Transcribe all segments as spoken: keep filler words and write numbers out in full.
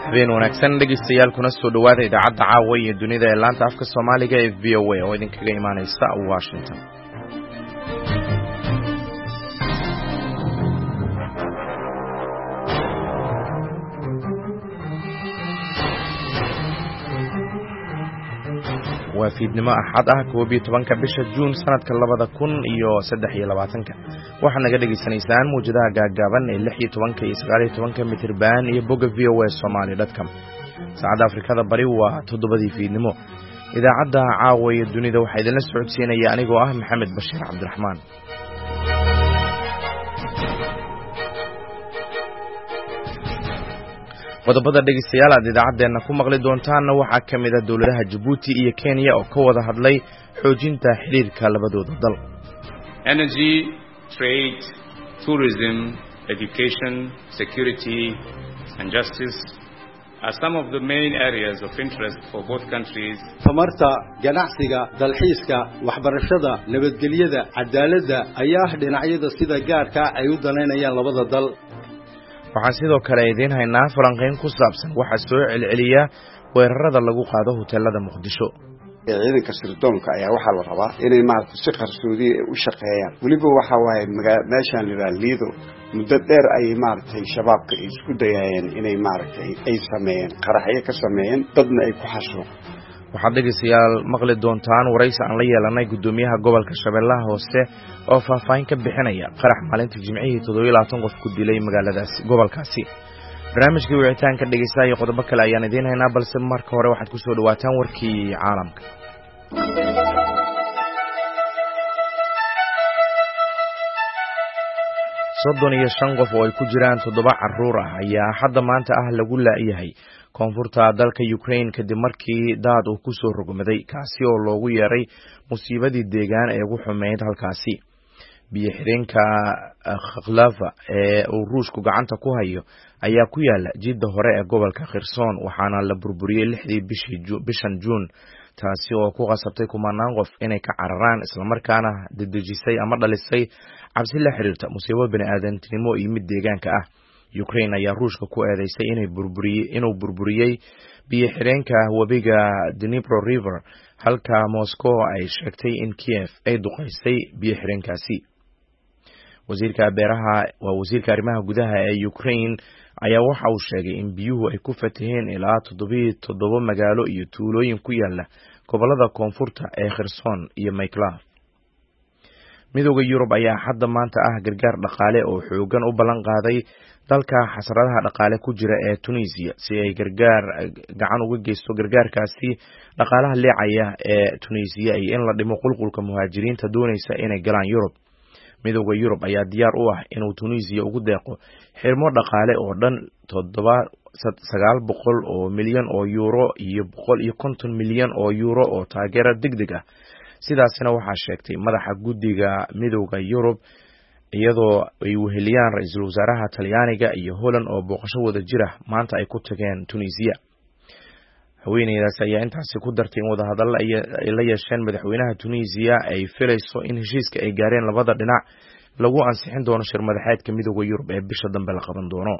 habeen wanaagsan dhegeystayaal kuna soo dhawaada idaacadda caawa iyo dunida ee laanta afka Soomaaliga ee V O A oo idinkaga imaanaysa Washington. waa fiidnimo axad ah koob iyo tobanka bisha Juun sanadka labada kun iyo saddex iyo labaatanka waxaad naga dhageysanaysaan muujadaha gaagaaban ee lix iyo tobanka iyo sagaal iyo tobanka mitir baan iyo bogga v o a somali dot com. saacadda Afrikada Bari waa toddobadii fiidnimo. idaacadda caawa iyo dunida waxaa idinla socodsiinaya anigoo ah Maxamed Bashiir Cabdiraxmaan. qodobada dhegeystayaal aad idaacadeena ku maqli doontaanna waxaa ka mid ah dowladaha Djibouti iyo Kenya oo ka wada hadlay xoojinta xiriirka labadooda dal. Energy, trade, tourism, education, security and justice are some of the main areas of interest for both countries. tamarta, ganacsiga, dalxiiska, waxbarashada, nabadgelyada, cadaaladda ayaa dhinacyada sida gaarka ay u danaynayaan labada dal. waxaan sidoo kale idiin haynaa falanqeyn ku saabsan waxa soo celceliya weerarada lagu qaado hoteelada Muqdisho. ciidanka sirdoonka ayaa waxa la rabaa inay maaragtay si qarsoodi u shaqeeyaan. waliba waxa waaye meeshan la liido muddo dheer ay maaragtay shabaabka isku dayayeen inay maaragtay ay sameeyeen qaraxyo ka sameeyeen dadna ay ku xasho. waxaad dhegeystayaal maqli doontaan waraysi aan la yeelanay gudoomiyaha gobolka Shabeellaha Hoose oo faahfaahin ka bixinaya qarax maalintii Jimcihii toddoba iyo labaatan qof ku dilay magaaladaas gobolkaasi. barnaamijkii wicitaanka dhegeystayaal iyo qodobo kale ayaan idiin haynaa balse marka hore waxaad ku soo dhawaataan warkii caalamka. soddon iyo shan qof oo ay ku jiraan toddoba carruur ah ayaa hadda maanta ah lagu laayahay koonfurta dalka Ukraine kadib markii daad uu ku soo rogmaday kaasi oo loogu yeeray musiibadii deegaan ee ugu xumeyd halkaasi. biyo xireenka Kharkiv ee uu Ruushku gacanta ku hayo ayaa ku yaala jidda hore ee gobolka Kherson waxaana la burburiyay lixdii bishan Juun taasi oo ku qasabtay kumanaan qof inay ka cararaan isla markaana dedejisay ama dhalisay cabsi la xiriirta musiibo bini'aadantinimo iyo mid deegaanka ah. Ukraine ayaa Ruushka ku eedeysay inay burburiyay inuu burburiyay biyo xireenka wabiga Dnipro River halka Moscow ay sheegtay in Kiev ay duqeysay biyo xireenkaasi. wasiirka beeraha waa wasiirka arrimaha gudaha ee Ukraine ayaa waxa uu sheegay in biyuhu ay ku fataheen ilaa toddoba magaalo iyo tuulooyin ku yaala gobolada koonfurta ee Kherson iyo Mykolaiv. midowga Yurub ayaa hadda maanta ah gargaar dhaqaale oo xoogan u ballan qaaday dalka xasaradaha dhaqaale ku jira ee Tunisia si ay gargaar gacan uga geysto gargaarkaasi dhaqaalaha leecaya ee Tunisia iyo in la dhimo qulqulka muhaajiriinta doonaysa inay galaan Yurub. midowga Yurub ayaa diyaar u ah inuu Tunisia ugu deeqo xirmo dhaqaale oo dhan sagaal boqol oo milyan oo euro iyo boqol iyo konton milyan oo euro oo taageero degdeg ah. sidaasina waxaa sheegtay madaxa guddiga midowga Yurub iyadoo ay weheliyaan ra'iisul wasaaraha Talyaaniga iyo Holland oo booqasho wada jira maanta ay ku tageen Tunisia. haweeneydaas ayaa intaasi ku dartay in wada hadal ay la yeesheen madaxweynaha Tunisia ay filayso in heshiiska ay gaareen labada dhinac lagu ansixin doono shir madaxeedka midowga Yurub ee bisha dambe la qaban doono.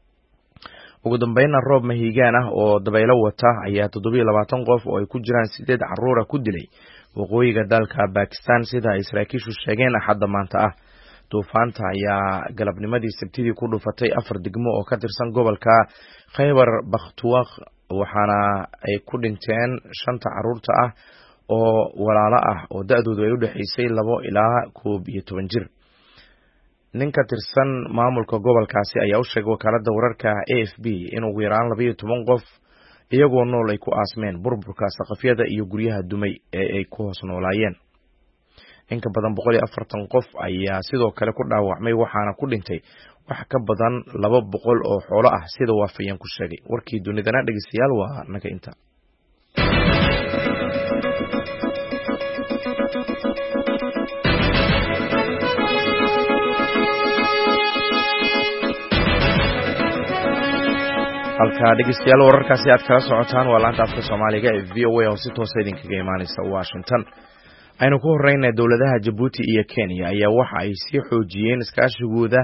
ugu dambeynna roob mahiigaan ah oo dabaylo wata ayaa toddoba iyo labaatan qof oo ay ku jiraan sideed carruur ah ku dilay waqooyiga dalka Pakistan sida ay saraakiishu sheegeen axadda maanta ah. duufaanta ayaa galabnimadii Sabtidii ku dhufatay afar degmo oo ka tirsan gobolka Khyber Pakhtunkhwa waxaana ay ku dhinteen shanta carruurta ah oo walaalo ah oo da'doodu ay u dhaxaysay labo ilaa koob iyo toban jir. nin ka tirsan maamulka gobolkaasi ayaa u sheegay wakaaladda wararka A F P in ugu yaraan laba iyo toban qof iyagoo nool ay ku aasmeen burburka saqafyada iyo guryaha dumay ee ay ku hoos noolaayeen. in ka badan boqol iyo afartan qof ayaa sidoo kale ku dhaawacmay waxaana ku dhintay wax ka badan laba boqol oo xoolo ah sida waafayeen ku sheegay. warkii dunidana dhegeystayaal waa naga inta. halka dhegeystayaal wararkaasi aad kala socotaan waa laanta afka Soomaaliga ee V O A oo si toos ah idinkaga imaanaysa Washington. aynu ku horeynaa dowladaha Djibouti iyo Kenya ayaa waxa ay sii xoojiyeen iskaashigooda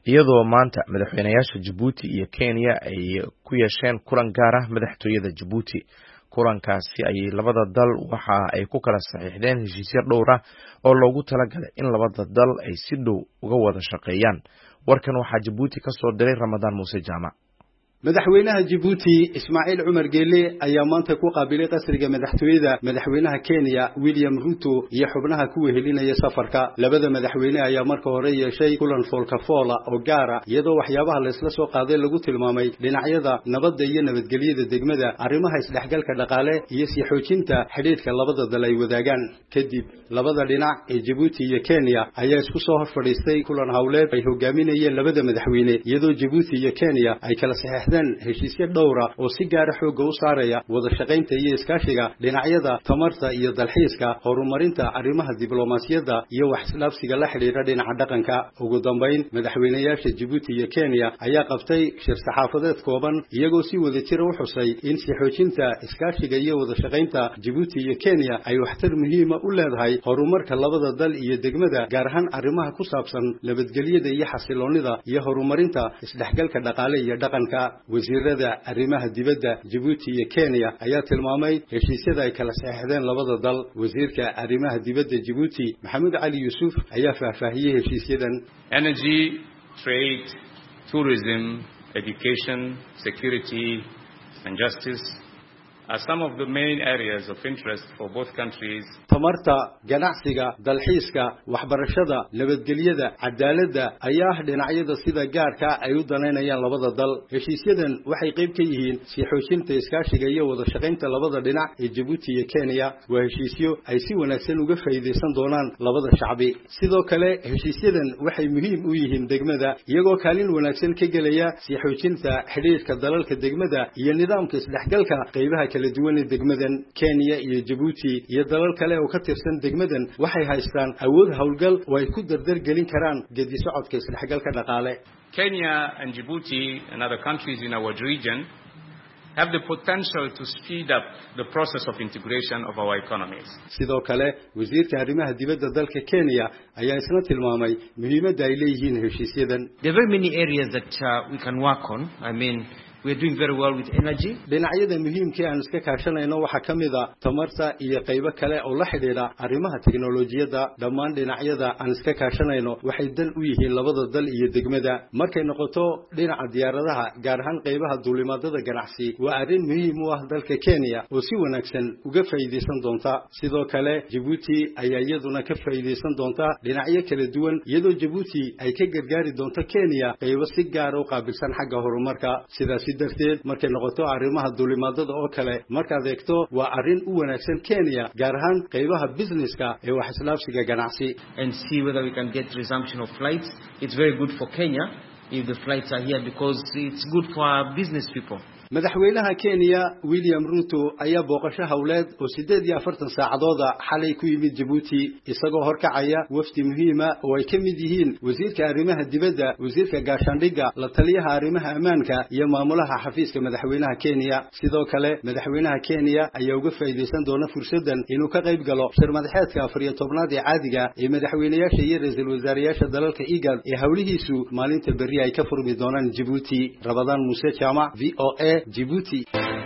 iyadoo maanta madaxweynayaasha Djibouti iyo Kenya ay ku yeesheen kulan gaar ah madaxtooyada Djibouti. kulankaasi ay labada dal waxa ay ku kala saxiixdeen heshiisyo dhowr ah oo loogu talagalay in labada dal ay si dhow uga wada shaqeeyaan. warkan waxaa Djibouti ka soo diray Ramadaan Muuse Jaamac. madaxweynaha Djibouti Ismaaciil Cumar Geele ayaa maanta ku qaabilay qasriga madaxtooyada madaxweynaha Kenya William Ruto iyo xubnaha ku wehelinaya safarka. labada madaxweyne ayaa marka hore yeeshay kulan foolka foola oo gaara iyadoo waxyaabaha la isla soo qaaday lagu tilmaamay dhinacyada nabadda iyo nabadgelyada degmada, arrimaha isdhexgalka dhaqaale iyo sii xoojinta xiriirka labada dal ay wadaagaan. kadib labada dhinac ee Djibouti iyo Kenya ayaa isku soo hor fadhiistay kulan hawleed ay hogaaminayeen labada madaxweyne iyadoo Djibouti iyo Kenya ay kala saxiixdeen heshiisyo dhowra oo si gaar ah xoog u saaraya wada shaqaynta iyo iskaashiga dhinacyada tamarta iyo dalxiiska, horumarinta arrimaha diblomaasiyadda iyo wax isdhaafsiga la xiriira dhinaca dhaqanka. ugu dambeyn madaxweynayaasha Djibouti iyo Kenya ayaa qabtay shir saxaafadeed kooban iyagoo si wada jir u xusay in si xoojinta iskaashiga iyo wada shaqaynta Djibouti iyo Kenya ay waxtar muhiim ah u leedahay horumarka labada dal iyo degmada, gaar ahaan arrimaha ku saabsan nabadgelyada iyo xasiloonida iyo horumarinta isdhexgalka dhaqaale iyo dhaqanka. wasiirada arrimaha dibadda Djibouti iyo Kenya ayaa tilmaamay heshiisyada ay kala saxiixdeen labada dal. wasiirka arrimaha dibadda Djibouti Maxamed Ali Yusuf ayaa faahfaahiyay heshiisyadan. Energy, trade, tourism, education, security and justice are some of the main areas of interest for both countries. tamarta, ganacsiga, dalxiiska, waxbarashada, nabadgelyada, cadaaladda ayaa dhinacyada sida gaarka ay u daneynayaan labada dal. heshiisyadan waxay qayb ka yihiin sii xoojinta iskaashiga iyo wada shaqaynta labada dhinac ee Djibouti iyo Kenya. waa heshiisyo ay si wanaagsan uga faa'iideysan doonaan labada shacbi. sidoo kale heshiisyadan waxay muhiim u yihiin degmada iyagoo kaalin wanaagsan ka gelaya sii xoojinta xiriirka dalalka degmada iyo nidaamka isdhexgalka qaybaha kala duwan ee degmadan. Kenya iyo Djibouti iyo dalal kale oo ka tirsan degmadan waxay haystaan awood hawlgal oo ay ku dardar gelin karaan gedi socodka isdhexgalka dhaqaale. Kenya and Djibouti and other countries in our region have the potential to speed up the process of integration of our economies. sidoo kale wasiirka arrimaha dibadda dalka Kenya ayaa isna tilmaamay muhiimadda ay leeyihiin heshiisyadan. There are very many areas that uh, we can work on. I mean, we are doing very well with energy. dhinacyada muhiimka aan iska kaashanayno waxa kamid ah tamarta iyo qaybo kale oo la xiriira arrimaha tiknoolajiyadda. dhammaan dhinacyada aan iska kaashanayno waxay dan u yihiin labada dal iyo degmada. markay noqoto dhinaca diyaaradaha, gaar ahaan qaybaha duulimaadada ganacsi, waa arrin muhiim u ah dalka Kenya oo si wanaagsan uga faa'iideysan doonta. sidoo kale Djibouti ayaa iyaduna ka faa'iideysan doonta dhinacyo kala duwan iyadoo Djibouti ay ka gargaari doonto Kenya qaybo si gaar ah u qaabilsan xagga horumarka. sidaas darteed markay noqoto arrimaha duulimaadada oo kale markaad eegto waa arrin u wanaagsan Kenya, gaar ahaan qaybaha businesska ee wax islaafsiga ganacsi. And see whether we can get resumption of flights. It's very good for Kenya if the flights are here because it's good for our business people. madaxweynaha Kenya William Ruto ayaa booqasho hawleed oo sideed iyo afartan saacadood xalay ku yimid Djibouti isagoo horkacaya wafdi muhiim ah oo ay ka mid yihiin wasiirka arrimaha dibadda, wasiirka gaashaandhigga, la taliyaha arrimaha ammaanka iyo maamulaha xafiiska madaxweynaha Kenya. sidoo kale madaxweynaha Kenya ayaa uga faa'iideysan doona fursadan inuu ka qayb galo shir madaxeedka afar iyo tobnaad ee caadiga ee madaxweynayaasha iyo ra'iisul wasaarayaasha dalalka IGAD ee hawlihiisu maalinta berri ay ka furmi doonaan Djibouti. Ramadaan Muuse Jaamac, V O A, Djibouti.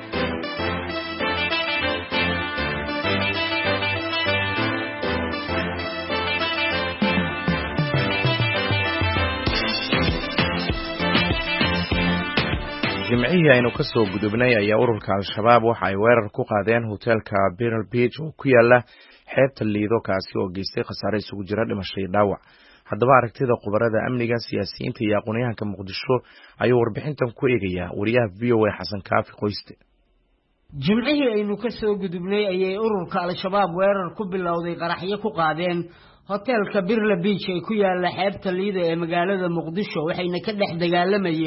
jimcihii aynu ka soo gudubnay ayaa ururka al-shabaab waxa ay weerar ku qaadeen hoteelka Beryl Beach oo ku yaala xeebta Lido, kaasi oo geystay khasaare isugu jira dhimasho iyo dhaawac. haddaba aragtida khubarada amniga, siyaasiyiinta iyo aqoonyahanka Muqdisho ayuu warbixintan ku eegayaa wariyaha V O A Xasan Kaafi Qoyste. jimcihii aynu ka soo gudubnay ayay ururka al-shabaab weerar ku bilowday qaraxyo ku qaadeen hoteelka Beryl Beach ee ku yaala xeebta Lido ee magaalada Muqdisho, waxayna ka dhex dagaalamayeen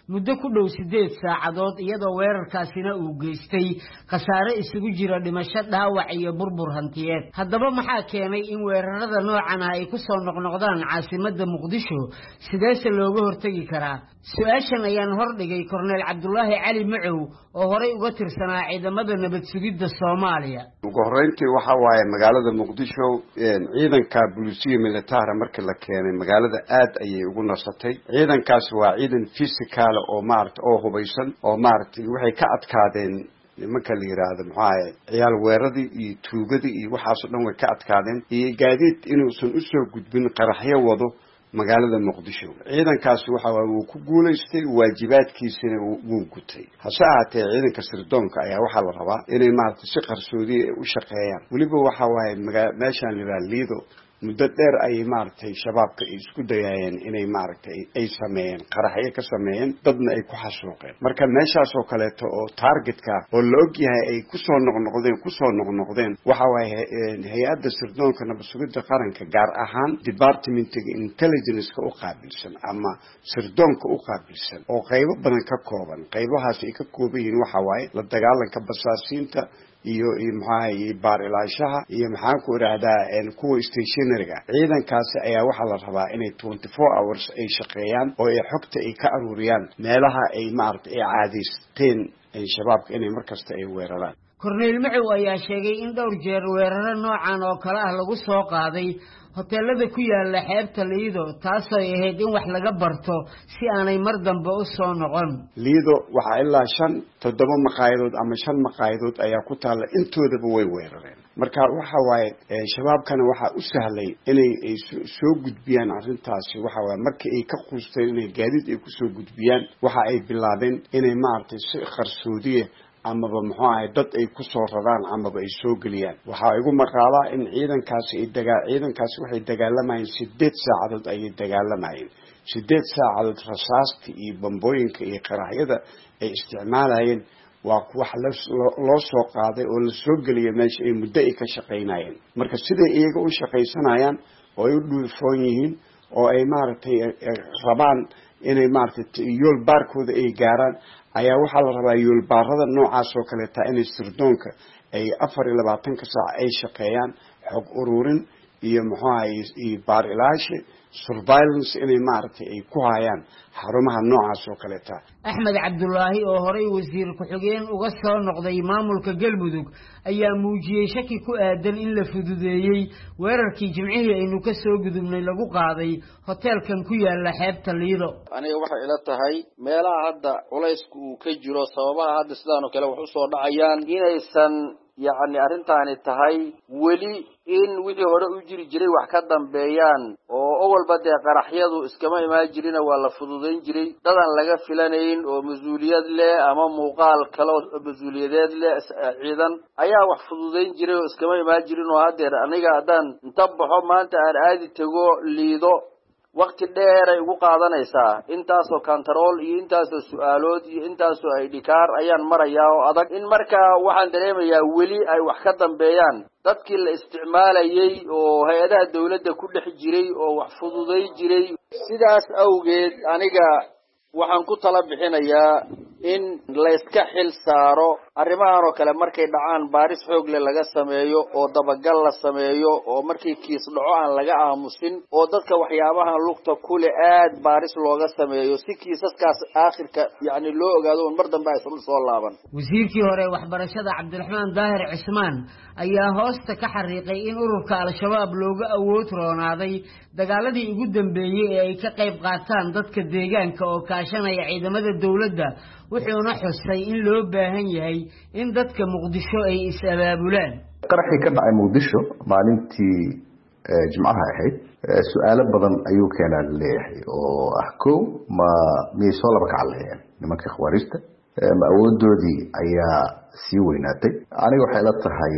muddo ku dhow sideed saacadood iyadoo weerarkaasina uu geystay khasaare isugu jira dhimasho dhaawac iyo burbur hantiyeed haddaba maxaa keenay in weerarada noocan ah ay ku soo noqnoqdaan caasimadda muqdisho sideese looga hortagi karaa su-aashan ayaan hordhigay korneyl cabdulaahi cali macow oo horey uga tirsanaa ciidamada nabad sugidda Soomaaliya ugu horeyntii waxa waaye magaalada muqdisho ciidanka booliisiga military markii la keenay magaalada aad ayay ugu nasatay ciidankaas waa ciidan physical oo maarta oo hubaysan oo maarta waxay ka adkaadeen nimanka la yiraahdo maxaa ciyaal weeradii iyo tuugadii iyo waxaas oo dhan way ka adkaadeen iyo gaadiid inuusan u soo gudbin qaraxyo wado magaalada muqdisho ciidankaas waxa uu ku guuleystay waajibaadkiisana uu gutay hase ahaatee ciidanka sirdoonka ayaa waxa la rabaa inay maarta si qarsoodi u shaqeeyaan waliba waxa waaye meeshan la liido muddo dheer ay maartay shabaabka isku dayayeen inay maartay ay sameeyeen qaraxyo ka sameeyeen dadna ay ku xasuuqeen marka meeshaas oo kaleeto oo targetka oo la og yahay ay ku soo noqnoqdeen ku soo noqnoqdeen waxa waaye hay'adda sirdoonka nabad sugidda qaranka gaar ahaan departmentiga intelligence-ka u qaabilsan ama sirdoonka u qaabilsan oo qaybo badan ka kooban qaybahaas ay ka kooban yihiin waxa waaye la dagaalanka basaasiinta iyo maxay baar ilaashaha iyo maxaan ku raahdaa in kuwa stationary-ga ciidankaas ayaa waxa la rabaa inay twenty-four hours ay shaqeeyaan oo ay xogta ay ka aruuriyaan meelaha ay maartay ay caadiysteen ay shabaabka inay markasta ay weeraraan korneyl macow ayaa sheegay in dhowr jeer weeraro noocan oo kale ah lagu soo qaaday hoteelada ku yaala xeebta Liido taasoo ay ahayd in wax laga barto si aanay mar dambe u soo noqon Liido waxa ilaa shan toddoba maqaayadood ama shan maqaayadood ayaa ku taala intoodaba way weerareen marka waxa waaye shabaabkana waxa u sahlay inay soo gudbiyaan arrintaasi waxa waaye markii ay ka quusteen inay gaadiid ay ku soo gudbiyaan waxa ay bilaabeen inay maartay si qarsoodiye ama ba muxuu ahay dad ay ku soo radaan ama ba ay soo galiyaan waxa igu maqaalaa in ciidankaasi ay dagaa ciidankaasi waxay dagaalamayeen sideed saacadood ay dagaalamayeen sideed saacadood rasaasta iyo bambooyinka iyo qaraxyada ay isticmaalayeen waa wax loo soo qaaday oo la soo galiyay meesha ay muddo ay ka shaqeynayeen marka siday iyaga u shaqeysanayaan oo ay u dhuufoon yihiin oo ay maaragtay rabaan inay maaragtay yool baarkooda ay gaaraan ayaa waxa la rabaa yool baarada noocaas oo kale taa inay sirdoonka ay afar iyo labaatan ka saac ay shaqeeyaan xog ururin iyo muxuu ahay iyo baar ilaashi surveillance inay maaragtay ay ku hayaan xarumaha noocaas oo kale taa Axmed Cabdulaahi oo horey wasiir ku-xigeen uga soo noqday maamulka Galmudug ayaa muujiyay shaki ku aadan in la fududeeyay weerarkii jimcihii aynu ka soo gudubnay lagu qaaday hoteelkan ku yaala xeebta Liido aniga waxa ila tahay meelaha hadda culaysku ka jiro sababaha hadda sidaan oo kale wax u soo dhacayaan inaysan يعني arrintaani tahay weli in wixii hore u jiri jiray wax ka dambeeyaan oo awal bad qaraxyadu iskama imaan jirin waa la fududeyn jiray dadan laga filanayn oo masuuliyad leh ama muuqaal kale oo masuuliyadeed leh ciidan ayaa wax fududeyn jiray oo iskama imaan jirin oo hadeer aniga adan inta baxo maanta aan aadi tago Liido waqti dheer ay ugu qaadanaysaa intaas oo control iyo intaas oo su'aalood iyo intaas oo ay dhikaar ayaan marayaa oo adag in marka waxaan dareemayaa weli ay wax ka dambeeyaan dadkii la isticmaalayay oo hay'adaha dawladda ku dhex jiray oo wax fududay jiray sidaas awgeed aniga waxaan ku tala bixinayaa in la iska xil saaro arrimahan oo kale markay dhacaan baaris xoog leh laga sameeyo oo dabagal la sameeyo oo markii kiis dhaco aan laga aamusin oo dadka waxyaabaha lugta kule aad baaris looga sameeyo si kiisaskaas aakhirka yaani loo ogaado mar dambe ay soo laaban wasiirkii hore waxbarashada Cabdiraxmaan Daahir Cismaan ayaa hoosta ka xariiqay in ururka al-shabaab looga awood roonaaday dagaaladii ugu dambeeyay ee ay ka qayb qaataan dadka deegaanka oo kaashanaya ciidamada dawladda wuxuuna xusay in loo baahan yahay in dadka Muqdisho ay is-abaabulaan qaraxii ka dhacay Muqdisho maalintii jimcaha ahayd su'aalo badan ayuu keenaa leeyahay oo ah koow ma miisoo laba ka calayeen nimanka khawaarijta ma awoodoodii ayaa sii weynaatay aniga waxay la tahay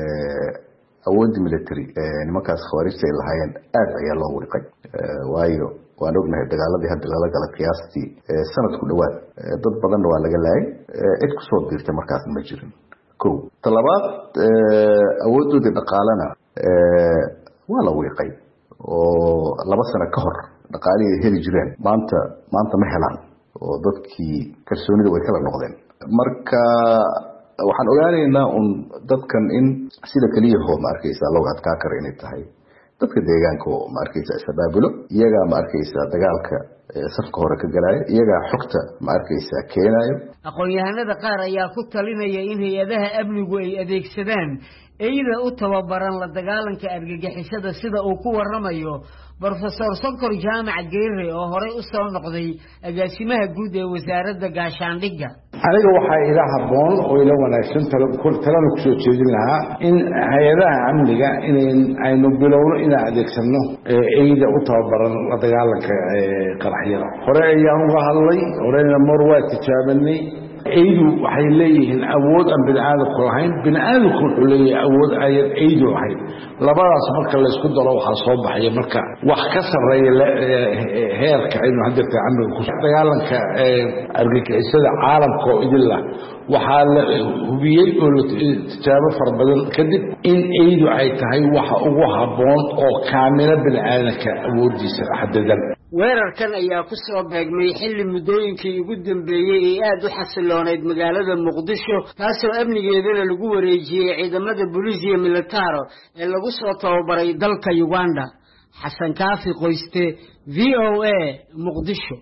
awood military nimankaas khawaarijta ay lahaayeen aad ayaa loo wiiqay waayo waan ognahay dagaaladii hadda lala galay qiyaastii sanad ku dhawaad dad badan waa laga laayay cid ku soo biirtay markaas ma jirin kow talabaad awoodoodii dhaqaalena waa la wiiqay oo laba sano ka hor dhaqaalihii heli jireen maanta maanta ma helaan oo dadkii kalsoonida way kala noqdeen marka waxaan ogaanaynaa un dadkan in sida kaliya hoo ma arkaysaa loo adkaa karo inay tahay dadka deegaanka oo ma arkaysaa isabaabulo iyagaa ma arkaysaa dagaalka safka hore ka galaayo iyagaa xogta ma arkaysaa keenayo aqoon-yahanada qaar ayaa ku talinaya in hay-adaha amnigu ay adeegsadaan eyda u tababaran la dagaalanka argagixisada sida uu ku waramayo Professor Sonkor Jaamac Geere oo horey u soo noqday agaasimaha guud ee wasaaradda gaashaandhigga aniga waxa ila haboon oo ila wanaagsan talada ku soo jeedin lahaa in hay'adaha amniga in aynu bilowno in adeegsano eyda u tababaran la dagaalanka qaraxyada hore ayaan uga hadlay horeyna mar waa tijaabanay eydu waxay leeyihiin awood aan bini'aadamku lahayn bini'aadamku wuxuu leeyahay awood ayad eydu lahayn labadaas marka la isku daro waxaa soo baxaya marka wax ka sarreeya heerka aynu hadda amniga ku dagaalanka argagixisada caalamka oo idin lah waxaa la hubiyey oo la tijaabo fara badan kadib in eydu ay tahay waxa ugu habboon oo kaamila bini'aadamka awoodiisa xadadan weerarkan ayaa ku soo beegmay xilli muddooyinkii ugu dambeeyay ee aad u xasiloonayd magaalada Muqdisho taasoo amnigeedana lagu wareejiyay ciidamada booliisiya militaro ee lagu soo tababaray dalka Uganda Xasan Kaafi Qoyste V O A Muqdisho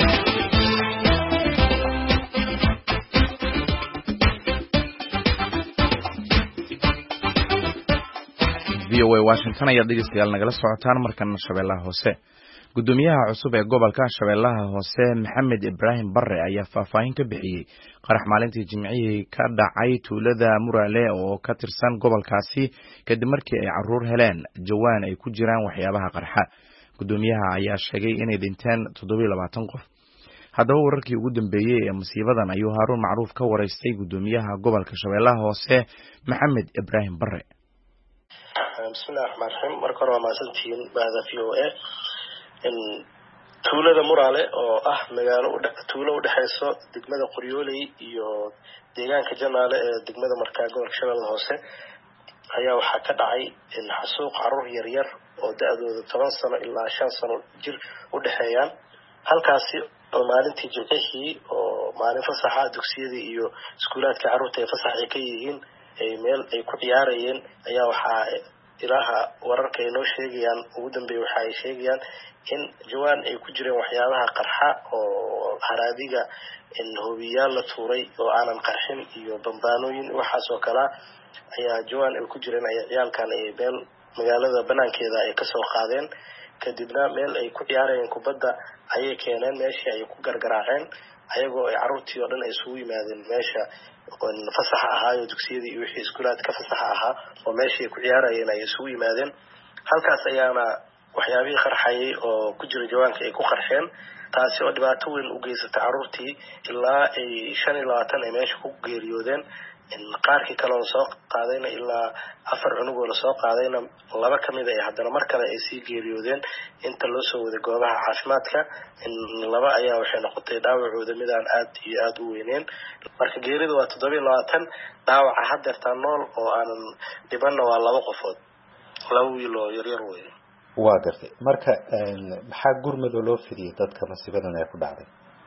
V O A Washington ayaa dhegeystayaal nagala socotaan markan Shabeellaha Hoose gudoomiyaha cusub ee gobolka Shabeellaha Hoose Maxamed Ibrahim Barre ayaa faahfaahin ka bixiyay qarax maalintii Jimcihii ka dhacay tuulada Murale oo ka tirsan gobolkaasi kadib markii ay caruur heleen jawaan ay ku jiraan waxyaabaha qarxa gudoomiyaha ayaa sheegay inay dhinteen toddoba iyo labaatan qof haddaba wararkii ugu dambeeyay ee musiibadan ayuu Haruun Macruuf ka wareystay gudoomiyaha gobolka Shabeellaha Hoose Maxamed Ibrahim Barre bismillaahir rahmaanir rahiim marka hore waa maasantiin baada V O A in tuulada Murale oo ah magaalo u dhaxayso tuulo u dhaxayso degmada Qoryooley iyo deegaanka Janaale ee degmada markaa gobolka Shabeellaha Hoose ayaa waxa ka dhacay in xasuuq caruur yar yar oo da'dooda toban sano ilaa shan sano jir u dhaxeeyaan halkaasi oo maalintii Jimcihii oo maalin fasaxa dugsiyada iyo iskuulaadka caruurta ay fasax ka yihiin ay meel ay ku ciyaarayeen ayaa waxa ilaaha wararka ay noo sheegayaan ugu dambeeyay waxa ay sheegayaan in jawaan ay ku jireen waxyaabaha qarxa oo haraadiga in hubiyaal la tuuray oo aanan qarxin iyo bambaanooyin waxaas oo kala ayaa jawaan ay ku jireen ay ciyaalkan ay meel magaalada banaankeeda ay ka soo qaadeen kadibna meel ay ku ciyaarayeen kubadda ayay keeneen meeshii ay ku gargaraaceen ayagoo ay caruurtii oo dhan ay isugu yimaadeen meesha fasaxa ahaa iyo dugsiyadii iyo wixii iskuulaadka fasaxa ahaa oo meeshii ay ku ciyaarayeen ay isugu yimaadeen halkaas ayaana waxyaabihii qarxayay oo ku jira jawaanka ay ku qarxeen taasi oo dhibaato weyn u geysatay caruurtii ilaa ay shan iyo labaatan ay meesha ku geeriyoodeen in qaarkii kale oo soo qaadayna ilaa afar cunug oo la soo qaadayna laba kamid ah haddana mar kale ay sii geeriyoodeen inta loo soo waday goobaha caafimaadka in laba ayaa waxay noqotay dhaawacooda mid aan aad iyo aad u weyneen marka geerida waa toddoba iyo labaatan dhaawaca haddeerta nool oo aanan dhibanna waa laba qofood laba wiil oo yaryar weeye waa gartay marka maxaa gurmad loo fidiyay dadka masiibadan ay ku dhacday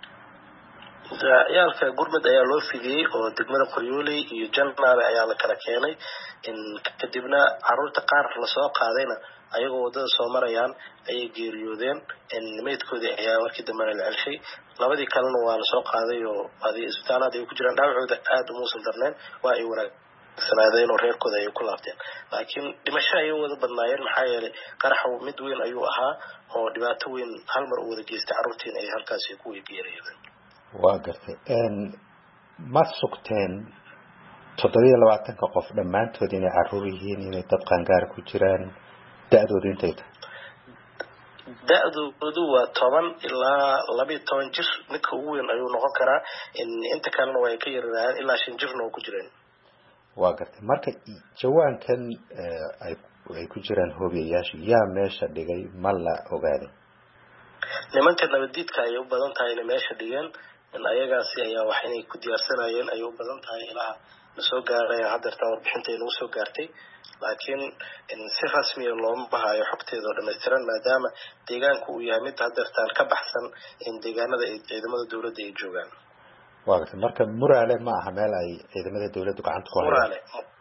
yaalka gurmad ayaa loo fidiyay oo degmada Qoryooley iyo Janaale ayaa la kala keenay in kadibna caruurta qaar la soo qaadayna ayagoo wadada soo marayaan ay geeriyoodeen in meedkoodii ayaa markii dambe la celshay labadii kalena waa la soo qaaday oo adii isbitaalada ay ku jiraan dhaawacooda aad u muusan darneen waa ay wanaag sanaadeen oo reerkooda ay ku laabteen laakiin dhimasho ay wada badnaayeen maxaa yeelay qarax mid weyn ayuu ahaa oo dhibaato weyn hal mar u wada geystay caruurtiin ay halkaas ku geeriyoodeen waa gartay ma sugteen toddoba iyo labaatanka qof dhammaantood inay caruur yihiin inay dad qaangaar ku jiraan da'doodu intay tahay da'doodu waa toban ilaa laba iyo toban jir midka ugu weyn ayuu noqon karaa in inta kalena way ka yaraan ilaa shan jirna oo ku jireen waa gartay marka jawaankan ay ay ku jiraan hoobiyayaasha yaa meesha dhigay ma la ogaaday nimanka nabadiidka ay u badan tahay inay meesha dhigeen in ayagaasi ayaa wax inay ku diyaarsanayeen ay u badan tahay ilaa soo gaaray hadeerta warbixinta inuu soo gaartay laakiin si rasmi ah looma hayo xogteeda oo dhameystiran maadaama deegaanku uu yahay mid hadeertaan ka baxsan in deegaanada ay ciidamada dawladda ay joogaan. Waa marka Muraale ma aha meel ay ciidamada dawladdu gacanta ku hayaan. Muraale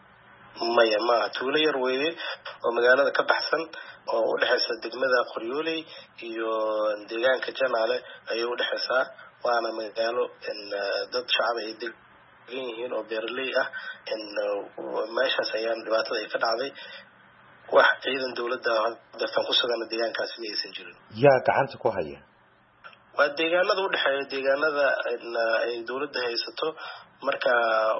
maya ma tuulo yar weeye oo magaalada ka baxsan oo u dhaxaysa degmada Qoryooley iyo deegaanka Janaale ayay u dhaxaysaa waana magaalo in dad shacab ay yihiin oo beeraley ah in meeshaas ayaan dhibaatada ay ka dhacday wax ciidan dawladda dadkan ku sugan deegaankaasi aysan jirin. Yaa gacanta ku haya waa deegaanada u dhaxeeya deegaanada ay dawladda haysato marka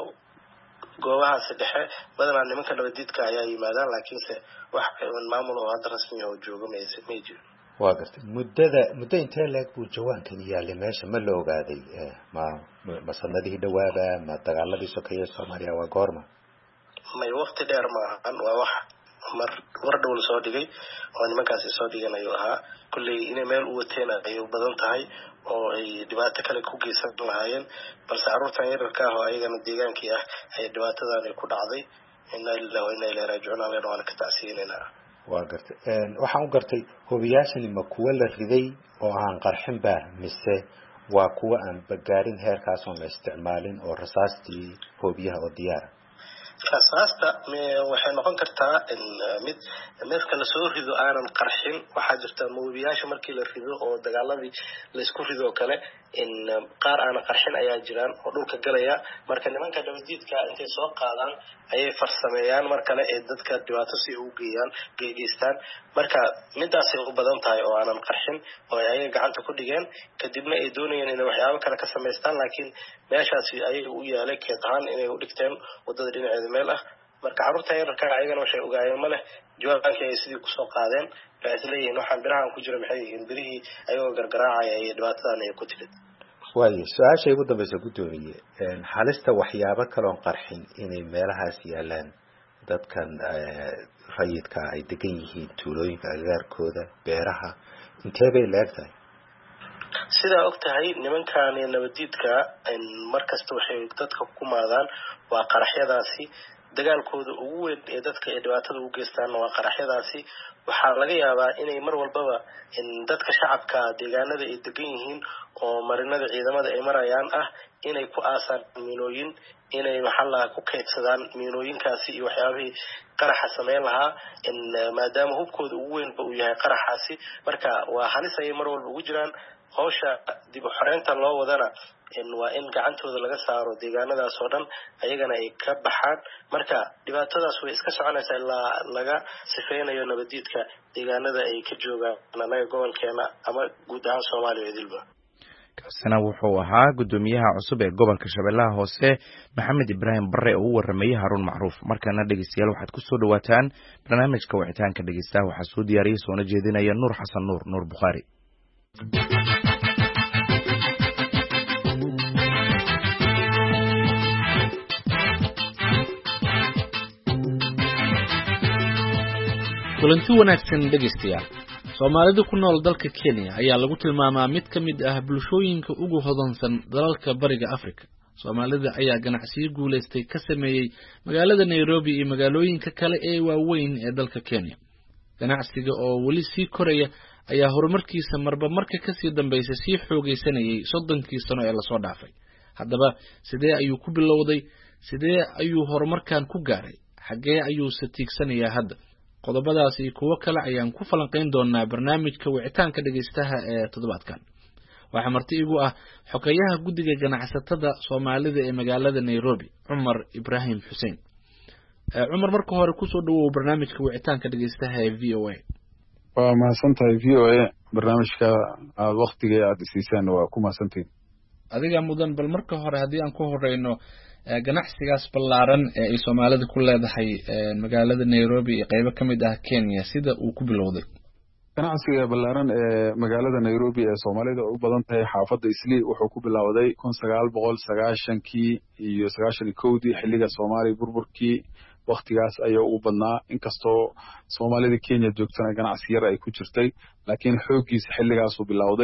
goobahaas dhexe badanaa nimanka nabadiidka ayaa yimaadaan laakiinse wax maamul oo hadda rasmi ah oo jooga ma jiro. waa gartay muddada muddo intee leeg buu jawaankan yaalay meesha ma la ogaaday ma ma sanadihii dhawaaba ma dagaaladii sokeeye Soomaaliya waa goorma may waqti dheer ma aan waa wax mar war dhowl soo dhigay oo nimankaas soo dhiganayo ahaa kulli inay meel u wateen ay u badan tahay oo ay dhibaato kale ku geysan lahaayeen balse carruurtan yararka ah oo ayagana deegaankii ah ay dhibaatadan ay ku dhacday inna lillahi wa inna ilayhi raaji'uun aan ka tacsiinayna. waa gartay een waxaan u gartay hoobiyaashani ma kuwa la riday oo aan qarxin ba mise waa kuwa aan bagaarin heerkaas oo la isticmaalin oo rasaastii hoobiyaha oo diyaar rasaasta waxay noqon kartaa in mid meesha la soo rido aanan qarxin waxa jirta hoobiyaasha markii la rido oo dagaaladii la isku rido kale in qaar aan qarxin ayaa jiraan oo dhulka galaya marka nimanka dawladdiidka intay soo qaadaan ayay farsameeyaan mar kale ee dadka dhibaato si u geeyaan geeystaan marka midaas ay u badan tahay oo aanan qarxin oo ay gacanta ku dhigeen kadibna ay doonayeen in waxyaabo kale ka sameystaan laakiin meeshaasi ay u yaalay keetaan inay u dhigteen wadada dhinaceeda meel ah marka carruurta yararka ayagana waxay ogaayeen ma leh jawaankii ay sidii ku soo qaadeen baasleeyeen waxaan birahan ku jira maxay yihiin birihii ayagoo gargaraacaya ay dhibaatadan ay ku timid. waayo su-aasha ugu dambaysa gudoomiye een halista waxyaabo kale oo qarxin inay meelahaas yaalaan dadkan rayidka ay degan yihiin tuulooyinka agagaarkooda beeraha intee bay leegtahay sida ogtahay nimankan nabadiidka in markasta waxay dadka ku maadaan waa qaraxyadaasi dagaalkooda ugu weyn ee dadka ay dhibaatada u geystaan waa qaraxyadaasi waxaa laga yaabaa inay mar walbaba in dadka shacabka deegaanada ay degan yihiin oo marinada ciidamada ay marayaan ah inay ku aasaan miinooyin inay maxalla ku kaydsadaan miinooyinkaasi iyo waxyaabihii qaraxa sameyn lahaa in maadaama hubkooda ugu weyn uu yahay qaraxaasi marka waa halis ay mar walba ugu jiraan hawsha dib u xoreynta loo wadana in waa in gacantooda laga saaro deegaanadaas oo dhan ayagana ay ka baxaan marka dhibaatadaas way iska soconaysaa ilaa laga sifeynayo nabadiidka deegaanada ay ka joogaan anaga gobolkeena ama guud ahaan Soomaaliya idilba. kaasina wuxuu ahaa gudoomiyaha cusub ee gobolka Shabeellaha Hoose Maxamed Ibraahim Barre oo u warramay Harun Macruuf markana dhageystayaal waxaad ku soo dhawaataan barnaamijka wicitaanka dhageystaha waxaa soo diyaariyay soona jeedinaya Nuur Xasan Nuur Nuur Bukhari. kulanti wanaagsan dhageystayaal Soomaalida ku nool dalka Kenya ayaa lagu tilmaamaa mid ka mid ah bulshooyinka ugu hodansan dalalka bariga Afrika. Soomaalida ayaa ganacsiyo guuleystay ka sameeyay magaalada Nairobi iyo magaalooyinka kale ee waaweyn ee dalka Kenya. Ganacsiga oo wali sii koraya ayaa horumarkiisa marba marka ka sii dambeysay sii xoogeysanayay soddonkii sano ee la soo dhaafay. Haddaba sidee ayuu ku bilowday? Sidee ayuu horumarkan ku gaaray? Xagee ayuu satiigsanayaa hadda? qodobadaas iyo kuwa kale ayaan ku falanqeyn doonaa barnaamijka wicitaanka dhageystaha ee toddobaadkan. Waxa marti igu ah xogayaha guddiga ganacsatada Soomaalida ee magaalada Nairobi, Cumar Ibraahim Xuseen. Cumar marka hore ku soo dhawow barnaamijka wicitaanka dhageystaha ee V O A. waa mahadsantahay V O A barnaamijka aad waqtiga aad siisaan waa ku mahadsantahay. adiga mudan bal marka hore hadii aan ku horeyno ganacsigaas ballaaran ee ay Soomaalida ku leedahay magaalada Nairobi iyo qaybo kamid ah Kenya sida uu ku bilowday. ganacsiga ballaaran ee magaalada Nairobi ee Soomaalida u badan tahay xaafadda Isli wuxuu ku bilowday kun sagaal boqol sagaashan kii iyo sagaashan iyo kow dii xilliga Soomaali burburkii waqtigaas ayaa ugu badnaa inkastoo Soomaalida Kenya joogtana ganacsi yar ay ku jirtay laakiin xoogiisa xilligaas uu bilowday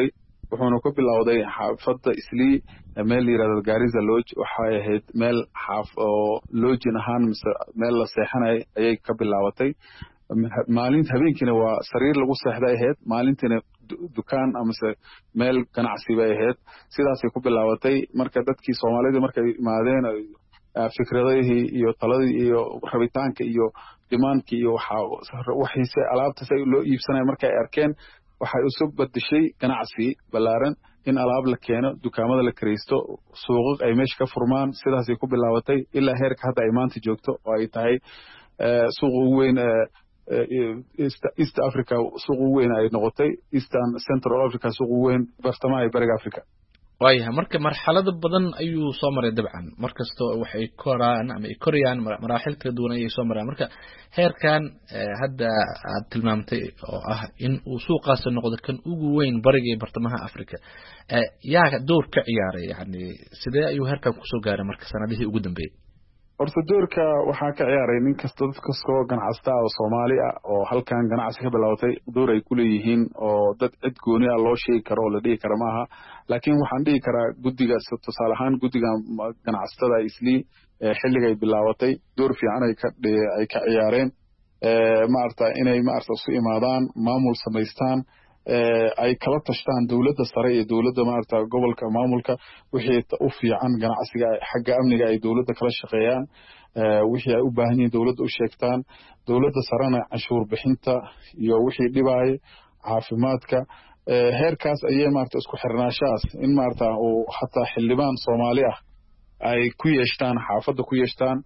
wuxuuna ku bilowday xaafadda Islii meel la yiraahdo Garissa Lodge waxay ahayd meel xaaf oo lodge ahaan mise meel la seexanay ayay ka bilaabatay maalinta habeenkiina waa sariir lagu seexday ahayd maalintiina dukaan ama meel ganacsi bay ahayd sidaasay ku bilaabatay marka dadkii Soomaalida markay imaadeen fikradihii iyo taladii iyo rabitaanka iyo dimaankii iyo waxa waxiise alaabta say loo iibsanay markay arkeen waxay u soo badishay ganacsi balaaran in alaab la keeno dukaamada la kireysto suuq ay meesha ka furmaan sidaasay ku bilaabatay ilaa heerka hadda ay maanta joogto oo ay tahay suuq weyn East Africa suuq weyn ay noqotay Eastern Central Africa suuq weyn bartamaha bariga Africa waayahay marka marxalado badan ayuu soo maray dabcan markastoo waxay koraan ama ay korayaan maraaxil kala duwan ayay soo maraan marka heerkan hadda aad tilmaamtay oo ah in uu suuqaas noqdo kan ugu weyn bariga iyo bartamaha Africa yaa door ka ciyaaray yani sidee ayuu heerkan ku soo gaaray marka sanadihii ugu dambeeyay horta doorka waxaa ka ciyaaray nin kasta dad kastoo ganacsata oo Soomaali ah oo halkan ganacsi ka bilowday door ay ku leeyihiin oo dad cid gooni ah loo sheegi karo oo la dhigi karo maaha laakiin waxaan dhigi karaa guddiga tusaale ahaan guddiga ganacsatada Islii xilliga ay bilaabatay door fiican ay ka ay ka ciyaareen maarta inay maarta isu imaadaan maamul samaystaan ay kala tashtaan dawladda sare iyo dawladda maarta gobolka maamulka wixii u fiican ganacsiga xagga amniga ay dawladda kala shaqeeyaan wixii ay u baahan yihiin dawladda u sheegtaan dawladda sarena canshuur bixinta iyo wixii dhibay caafimaadka heerkaas ayay maarta isku xirnaashaas in maarta oo hatta xildhibaan Soomaali ah ay ku yeeshtaan xaafadda ku yeeshtaan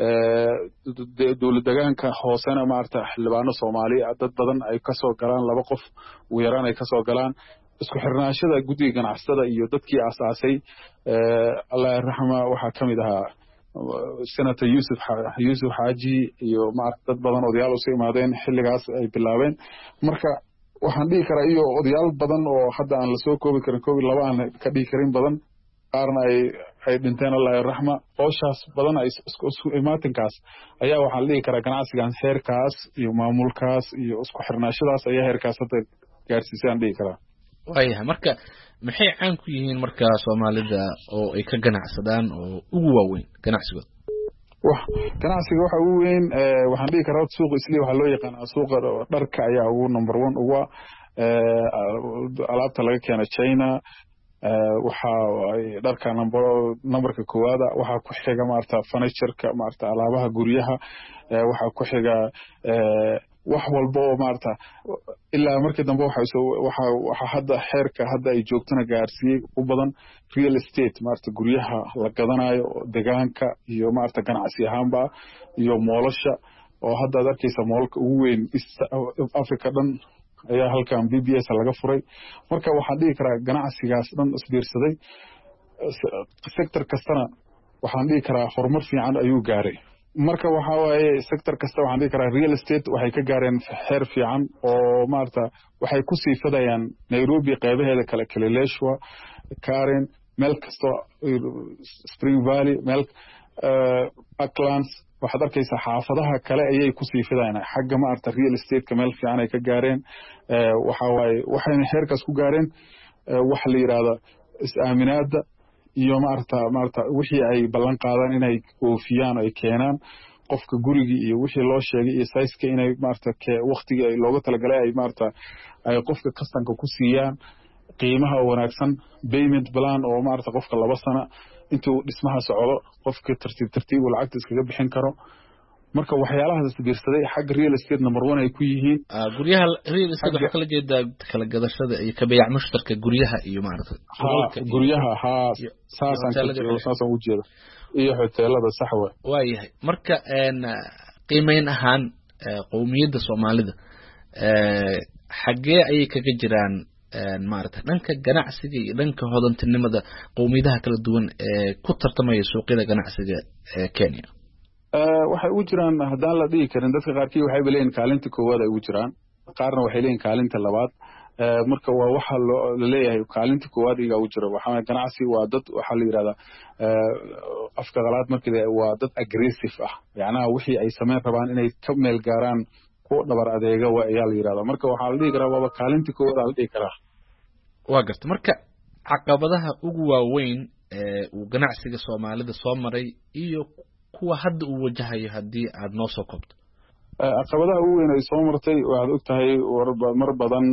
dawlad deegaanka hoosena maarta xildhibaano Soomaali ah dad badan ay ka soo galaan laba qof ugu yaraan ay ka soo galaan isku xirnaashada guddiga ganacsatada iyo dadkii aasaasay Allah yarxama waxa kamid ahaa Senator Yusuf Yusuf Haji iyo maarta dad badan odayaal u soo imaadeen xilligaas ay bilaabeen marka waxaan dhigi karaa iyo odayaal badan oo hadda aan la soo koobi karin koob laba aan ka dhigi karin badan qaarna ay ay dhinteen Allah yarxama qooshaas badan ay isku imaatinkaas ayaa waxa la dhigi karaa ganacsigan heerkaas iyo maamulkaas iyo isku xirnaashadaas ayaa heerkaas hadda gaarsiisay dhigi karaa waayahay marka maxay caan ku yihiin marka Soomaalida oo ay ka ganacsadaan oo ugu waaweyn ganacsigooda wax ganacsiga waxa ugu weyn waxaan dhigi karaa suuqa Islii waxa loo yaqaan suuqa dharka ayaa ugu number one ugu alaabta laga keeno China waxa ay dharka number numberka koowaad waxa ku xiga maarta furniture-ka maarta alaabaha guryaha waxa ku xiga wax walba oo maarta ilaa markii dambe waxa waxa waxa hadda xeerka hadda ay joogtana gaarsiiyay u badan real estate maarta guryaha la gadanayo deegaanka iyo maarta ganacsi ahaanba iyo moolasha oo hadda arkaysa moolka ugu weyn Africa dhan ayaa halkan B B S laga furay marka waxaan dhigi karaa ganacsigaas dhan isbiirsaday sector kastana waxaan dhigi karaa horumar fiican ayuu gaaray marka waxa waaye sector kasta waxaan dhigi karaa real estate waxay ka gaareen heer fiican oo maarta waxay ku sii fadayaan Nairobi qaybaheeda kala kala Leeshwa Karen meel kasta Spring Valley meel Parklands waxaad arkaysaa xaafadaha kale ayay ku sii fidayaan xagga maarta real estate ka meel fiican ay ka gaareen waxa waaye waxayna heerkaas ku gaareen wax la yiraahdo is-aaminaada iyo maarta maarta wixii ay ballan qaadaan inay oofiyaan ay keenaan qofka gurigi iyo wixii loo sheegay iyo size-ka inay maarta waqtiga ay looga talagalay ay maarta ay qofka kastanka ku siiyaan qiimaha wanaagsan payment plan oo maarta qofka laba sano intuu dhismaha socdo qofka tartiib tartiib uu lacagta iskaga bixin karo marka waxyaalahaas isbiirsaday xag real estate number one ay ku yihiin guryaha real estate waxa kala jeedaa kala gadashada iyo ka bayc mushtarka guryaha iyo maarta guryaha ha saasan saasan u jeedo iyo hoteelada saxwa waayahay marka een qiimeyn ahaan qowmiyadda Soomaalida ee xagee ay kaga jiraan maarta dhanka ganacsiga iyo dhanka hodantinimada qowmiyadaha kala duwan ee ku tartamaya suuqyada ganacsiga ee Kenya waxay u jiraan hadaan la dhigi karin dadka qaarkii waxay leeyihiin kaalinta koowaad ay u jiraan qaarna waxay leeyihiin kaalinta labaad marka waa waxa la leeyahay kaalinta koowaad iga u jira waxa ganacsi waa dad waxa la yiraahdaa afka qalaad markii waa dad aggressive ah yaani wixii ay sameyn rabaan inay ka meel gaaraan ku dhabar adeega waa ayaa la yiraahdaa marka waxa la dhigi karaa waa kaalinta koowaad la dhigi karaa waa garta marka caqabadaha ugu waaweyn ee uu ganacsiga Soomaalida soo maray iyo kuwa hadda uu wajahayo hadii aad noo soo koobto caqabadaha ugu weyn ay soo martay waxaad ogtahay mar badan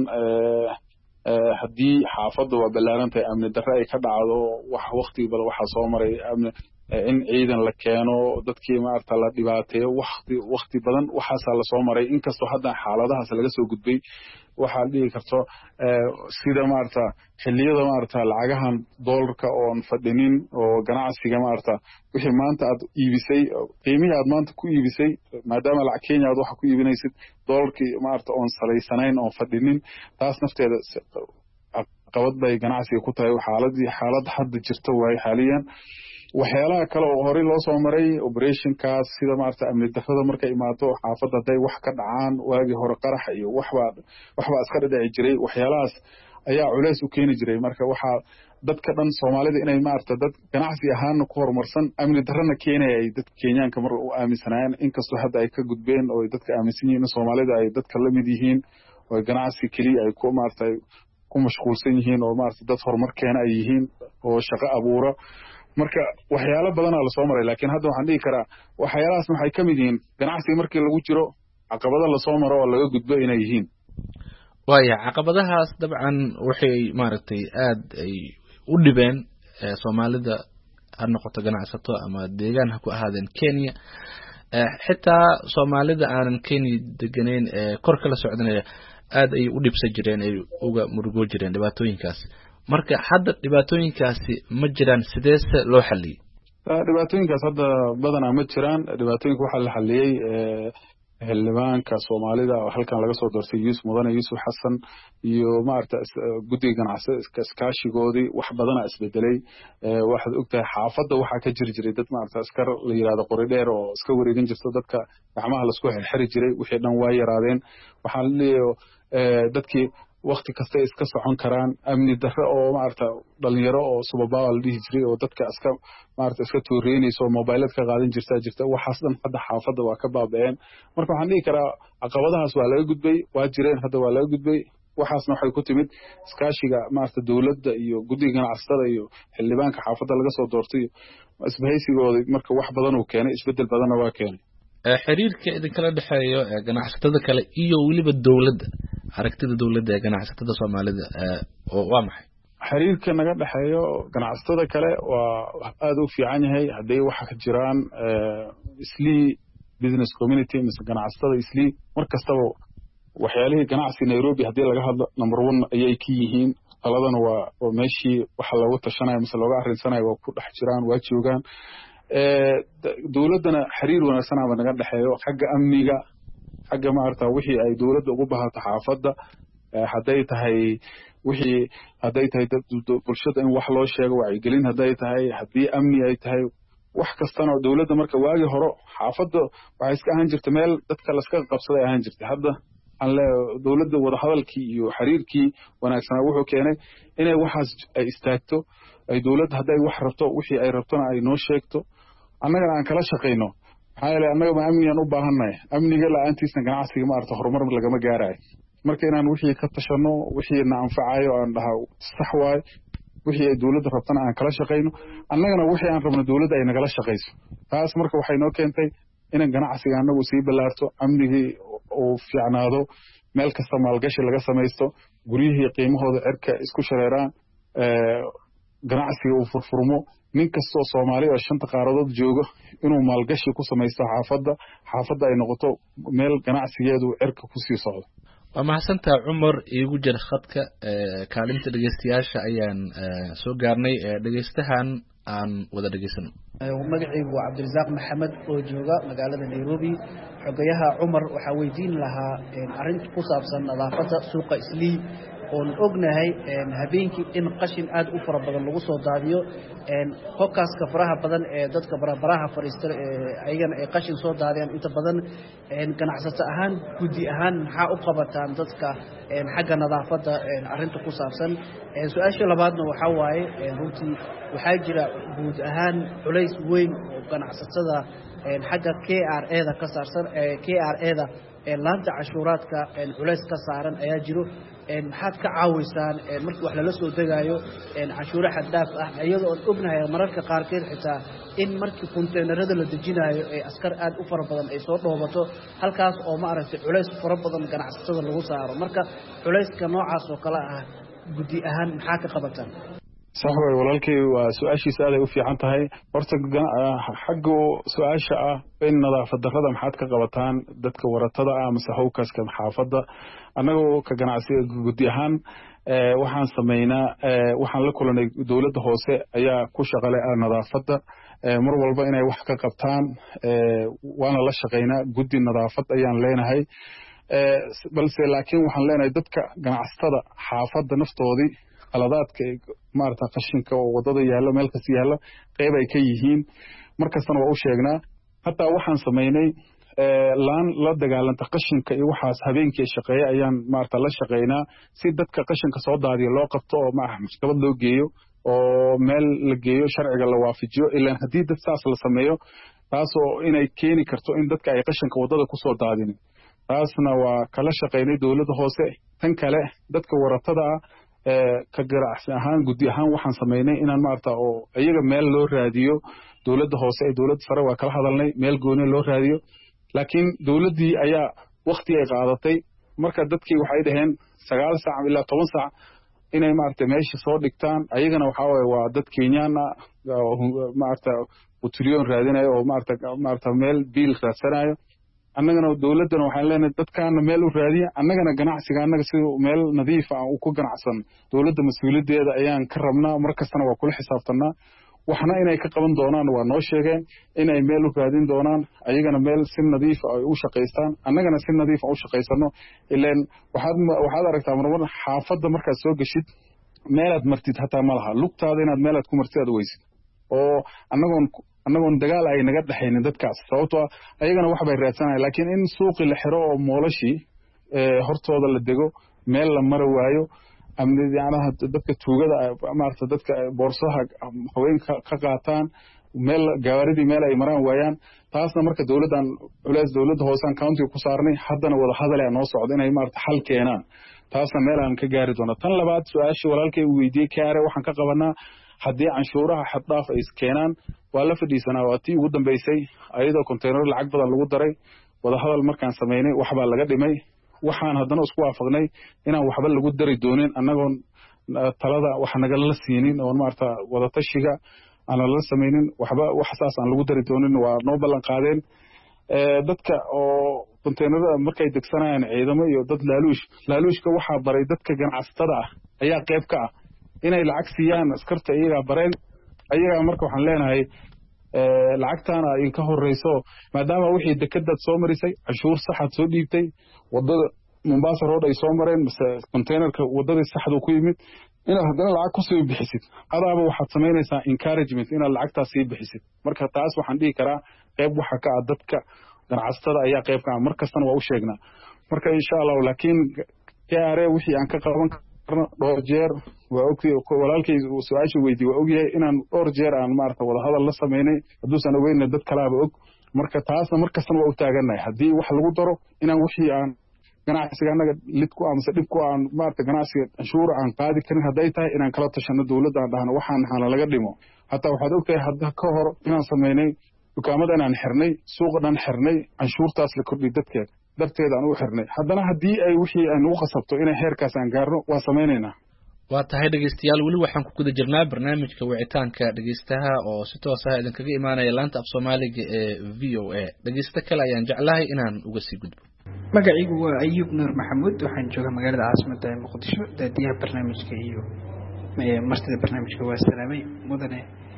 ee hadii xaafadda waa balaarantahay amni darro ay ka dhacdo wax waqti badan waxa soo maray amni in ciidan la keeno dadkii maarta la dhibaateeyo waqti waqti badan waxaas la soo maray inkastoo hadda xaaladahaas laga soo gudbay waxa dhigi karto sida maarta xilliyada maarta lacagahan dollarka oo fadhinin oo ganacsiga maarta wixii maanta aad iibisay qiimihi aad maanta ku iibisay maadaama lacag Kenya aad wax ku iibinaysid dollarkii maarta oon salaysanayn oo fadhinin taas nafteeda qabad bay ganacsiga ku tahay xaaladii xaalad hadda jirta way xaaliyan waxyaalaha kale oo hore loo soo maray operationkaas sida maarta amni darrada markay imaato xaafadda haday wax ka dhacaan waagi hore qarax iyo waxba waxba iska dhici jiray waxyaalahaas ayaa culays u keeni jiray marka waxa dadka dhan Soomaalida inay maarta dad ganacsi ahaan ku horumarsan amni darrana keenay ay dadka Kenyaanka mar u aaminsanayeen inkastoo hadda ay ka gudbeen oo dadka aaminsan yihiin Soomaalida ay dadka la mid yihiin oo ganacsi kaliya ay ku maarta ku mashquulsan yihiin oo maarta dad horumar keena ay yihiin oo shaqo abuura marka waxyaalo badan la soo maray laakiin hadda waxaan dhigi karaa waxyaalahaas waxay kamid yihiin ganacsiga markii lagu jiro caqabado la soo maro oo laga gudbo inay yihiin waaya caqabadahaas dabcan waxay maaragtay aad ay u dhibeen Soomaalida ha noqoto ganacsato ama deegaan ha ku ahaadeen Kenya xitaa Soomaalida aan Kenya deganeyn kor kala socdanaya aad ay u dhibsan jireen ay uga murugo jireen dhibaatooyinkaas marka hadda dhibaatooyinkaasi ma jiraan sidees loo xaliyay dhibaatooyinkaas hadda badan ma jiraan dhibaatooyinka waxa la xaliyay ee xildhibaanka Soomaalida oo halkan laga soo doortay Yuusuf Mudane Yuusuf Xasan iyo maarta guddiga ganacsiga iskaashigoodii wax badan ah isbedelay ee waxaad ogtahay xaafadda waxa ka jiri jiray dad maarta askar la yiraahdo qori dheer oo iska wareegin jirto dadka gacmaha la isku xirxiri jiray wixii dhan waa yaraadeen waxaan leeyahay dadkii waqti kasta iska socon karaan amni darro oo maarta dhalinyaro oo subabaal la dhihi jiray oo dadka iska maarta iska tuureynayso mobilada ka qaadan jirta jirta waxaas dhan hadda xaafadda waa ka baabeen marka waxaan dhigi karaa caqabadahaas waa laga gudbay waa jireen hadda waa laga gudbay waxaasna waxay ku timid iskaashiga maarta dawladda iyo guddiga ganacsatada iyo xildhibaanka xaafadda laga soo doortay isbahaysigooda marka wax badan uu keenay isbedel badanna waa keenay xiriirka idin kala dhaxeeyo ganacsatada kale iyo waliba dawladda aragtida dawladda ee ganacsatada Soomaalida oo waa maxay xiriirka naga dhaxeeyo ganacsatada kale waa aad u fiican yahay haday wax ka jiraan isli business community mise ganacsatada isli markastaba waxyaalaha ganacsi Nairobi hadii laga hadlo number one ayay ka yihiin qaladana waa oo meeshii waxa lagu tashanayo mise looga arinsanayo waa ku dhex jiraan waa joogaan ee dawladana xiriir wanaagsan ama naga dhaxeeyo xagga amniga xagga maarta wixii ay dawladda ugu baahato xaafadda haday tahay wixii haday tahay bulshada in wax loo sheego wacyi gelin haday tahay hadii amni ay tahay wax kastana dawladda marka waagi hore xaafadda waxay iska ahaan jirtay meel dadka la iska qabsaday ahaan jirtay hadda aan la dawladda wada hadalkii iyo xiriirkii wanaagsan wuxuu keenay inay waxaas ay istaagto ay dawladda haday wax rabto wixii ay rabtona ay noo sheegto annagana aan kala shaqeyno xaalay annaga ma amniyan u baahanay amniga la'aantiisna ganacsiga maarta horumar lagama gaarayo marka inaan wixii ka tashano wixii na anfacayo aan dhaha sax waay wixii ay dawladda rabtana aan kala shaqeyno annagana wixii aan rabno dawladda ay nagala shaqeyso taas marka waxay noo keentay in ganacsiga annagu sii balaarto amnigii oo fiicnaado meel kasta maalgashi laga sameesto guriyihii qiimahooda cirka isku shareeraan ee ganacsiga uu furfurmo nin kasta oo Soomaali ah shanta qaaradood jooga inuu maalgashi ku sameesto xaafadda xaafadda ay noqoto meel ganacsigeedu cirka ku sii socdo waa mahadsantahay Cumar iigu jir khadka kaalinta dhageystayaasha ayaan soo gaarnay dhageystahan aan wada dhageysano magacaygu waa Cabdirasaaq Maxamed oo jooga magaalada Nairobi xogayaha Cumar waxa weydiin lahaa arrinta ku saabsan nadaafadda suuqa Islii oo ognahay habeenkii in qashin aad u fara badan lagu soo daadiyo een hokaaska faraha badan ee dadka baraha fariista ayagana ay qashin soo daadiyaan inta badan een ganacsato ahaan gudi ahaan waxa u qabataan dadka een xagga nadaafadda een arrinta ku saabsan ee su'aasha labaadna waxa waaye runtii waxa jira guud ahaan culays weyn oo ganacsatada een xagga K R A-da ka saarsan ee K R A-da ee laanta cashuuraadka ee culays ka saaran ayaa jiro maxaad ka caawiysaan markii wax lala soo degaayo canshuuro xad dhaaf ah iyadoo aan ognahay mararka qaarkeed xitaa in markii konteenarada la dejinayo ee askar aad u fara badan ay soo dhoobato halkaas oo maaragtay culays fara badan ganacsatada lagu saaro marka culayska noocaas oo kale ah guddi ahaan maxaa ka qabataan صح way walaalkay waa su'aashiisa aad ay u fiican tahay horta xagga su'aasha ah in nadaafad darrada maxaad ka qabataan dadka waratada ah mise hawkaska xaafadda anagoo ka ganacsiga guddi ahaan waxaan sameynaa waxaan la kulanay dawladda hoose ayaa ku shaqalay nadaafadda mar walba inay wax ka qabtaan waana la shaqeynaa guddi nadaafad ayaan leenahay balse laakiin waxaan leenahay dadka ganacsatada xaafadda naftoodii qaladaadka maarta qashinka oo wadada yaalo meel kasta yaalo qayb ay ka yihiin markastana waa u sheegnaa hatta waxaan sameynay laan la dagaalanta qashinka iyo waxaas habeenkii shaqeeya ayaan maarta la shaqeynaa si dadka qashinka soo daadiyo loo qabto oo ma maxkamad loo geeyo oo meel la geeyo sharciga la waafajiyo ilaa hadii dad saas la sameeyo taasoo inay keeni karto in dadka ay qashinka wadada ku soo daadin taasna waa kala shaqeynay dawladda hoose tan kale dadka waratada ah ka ganacsi ahaan guddi ahaan waxaan sameynay inaan maarta oo iyaga meel loo raadiyo dawladda hoose ee dawladda sare waa kala hadalnay meel gooni loo raadiyo laakiin dawladdii ayaa waqti ay qaadatay marka dadkii waxay dhaheen sagaal saac ilaa toban saac inay maarta meesha soo dhigtaan ayagana waxa weeye waa dad Kenyaan ah maarta utiliyoon raadinayo oo maarta maarta meel biil raadsanayo annagana dawladdan waxaan leenahay dadkaana meel u raadiya annagana ganacsiga annaga si meel nadiif ah oo ku ganacsan dawladda mas'uuliyadeeda ayaan ka rabnaa markastana waa kula xisaabtanaa waxna inay ka qaban doonaan waa noo sheegeen inay meel u raadin doonaan ayagana meel si nadiif ah ay u shaqeystaan annagana si nadiif ah u shaqeysano ileen waxaad waxaad aragtaa marmar xaafadda markaad soo gashid meelaad martid hataa ma laha lugtaada inaad meelaad ku martid aad weysid oo annagoon annagoon dagaal ay naga dhaxaynin dadkaas sababtoo ayagana wax bay raadsanayaan laakiin in suuqi la xiro oo moolashi ee hortooda la dego meel la mara waayo amni yaanaha dadka tuugada maarta dadka boorsaha haweenka ka qaataan meel gaaridii meel ay maraan waayaan taasna marka dawladdan culays dawladda hoosan county ku saarnay haddana wada hadal ay noo socdo inay maarta xal keenaan taasna meel aan ka gaari doono tan labaad su'aashii walaalkay uu weydiiyey kaare waxaan ka qabanaa haddii canshuuraha xad dhaaf ay iskeenaan waa la fadhiisanaa waa tii ugu dambeysay ayadoo konteenar lacag badan lagu daray wada hadal markaan sameynay waxbaa laga dhimay waxaan haddana isku waafaqnay inaan waxba lagu dari doonin annagoon talada wax nagala siinin oo maarta wada tashiga aan la sameynin waxba wax saas aan lagu dari doonin waa noo ballan qaadeen dadka oo konteenarada markay degsanayaan ciidamo iyo dad laaluush laaluushka waxaa baray dadka ganacsatada ah ayaa qayb ka ah inay lacag siiyaan askarta iyaga bareen ayaga marka waxaan leenahay ee lacagtaana in ka horeyso maadaama wixii dekadaad soo marisay cashuur saxad soo dhiibtay wadada Mombasa road ay soo mareen mise containerka wadada saxdu ku yimid inaad haddana lacag ku soo bixisid adaaba waxaad sameynaysaa encouragement inaad lacagtaas sii bixisid marka taas waxaan dhihi karaa qayb waxa ka ah dadka ganacsatada ayaa qayb ka ah markastana waa u sheegnaa marka insha Allah laakiin kaare wixii aan ka qaban karno dhowr jeer waa ogtay walaalkay su'aasha weydiiyay waa ogyahay inaan dhowr jeer aan maarta wada hadal la sameynay haduusan ogeyn dad kale ah og marka taasna markastana waa u taaganahay hadii wax lagu daro inaan wixii aan ganacsiga anaga lid ku amsa dib ku aan maarta ganacsiga anshuur aan qaadi karin haday tahay inaan kala tashano dawladda aan dhahno waxaan hana laga dhimo hatta waxaad ogtahay hadda ka hor inaan sameynay dukaamada inaan xirnay suuqa dhan xirnay anshuurtaas la kordhi dadkeed darteed aan u xirnay haddana hadii ay wixii aan ugu qasabto inay heerkaas aan gaarno waa sameynaynaa waa tahay dhageystayaal weli waxaan ku guda jirnaa barnaamijka wicitaanka dhageystaha oo si toos ah idin kaga imaanaya laanta af Soomaaliga ee V O A dhageysta kale ayaan jeclahay inaan uga sii gudbo magacaygu waa Ayub Nuur Maxamuud waxaan joogaa magaalada caasimadda ee Muqdisho daadiyaha barnaamijka iyo martida barnaamijka waa salaamay mudane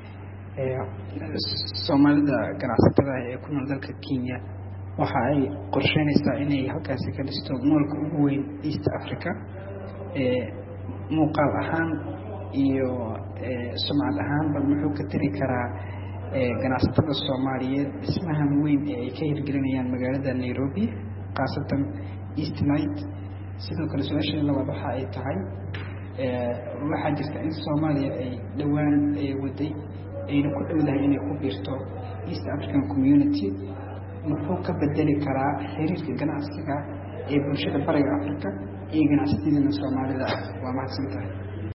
ee Soomaalida ganacsatada ee ku nool dalka Kenya waxa ay qorsheynaysaa inay halkaas ka dhisto moolka ugu weyn East Africa ee muuqaal ahaan iyo sumcad ahaan bal muxuu ka tiri karaa ganacsatada Soomaaliyeed dhismahan weyn ee ay ka hirgelinayaan magaalada Nairobi qaasatan East Night sidoo kale su'aasha labaad waxa ay tahay waxa jirta in Soomaaliya ay dhawaan ay waday ayna ku dhawdahay inay ku biirto East African Community muxuu ka bedeli karaa xiriirka ganacsiga ee bulshada bariga Afrika iyo ganacsatada Soomaalida waa mahadsantahay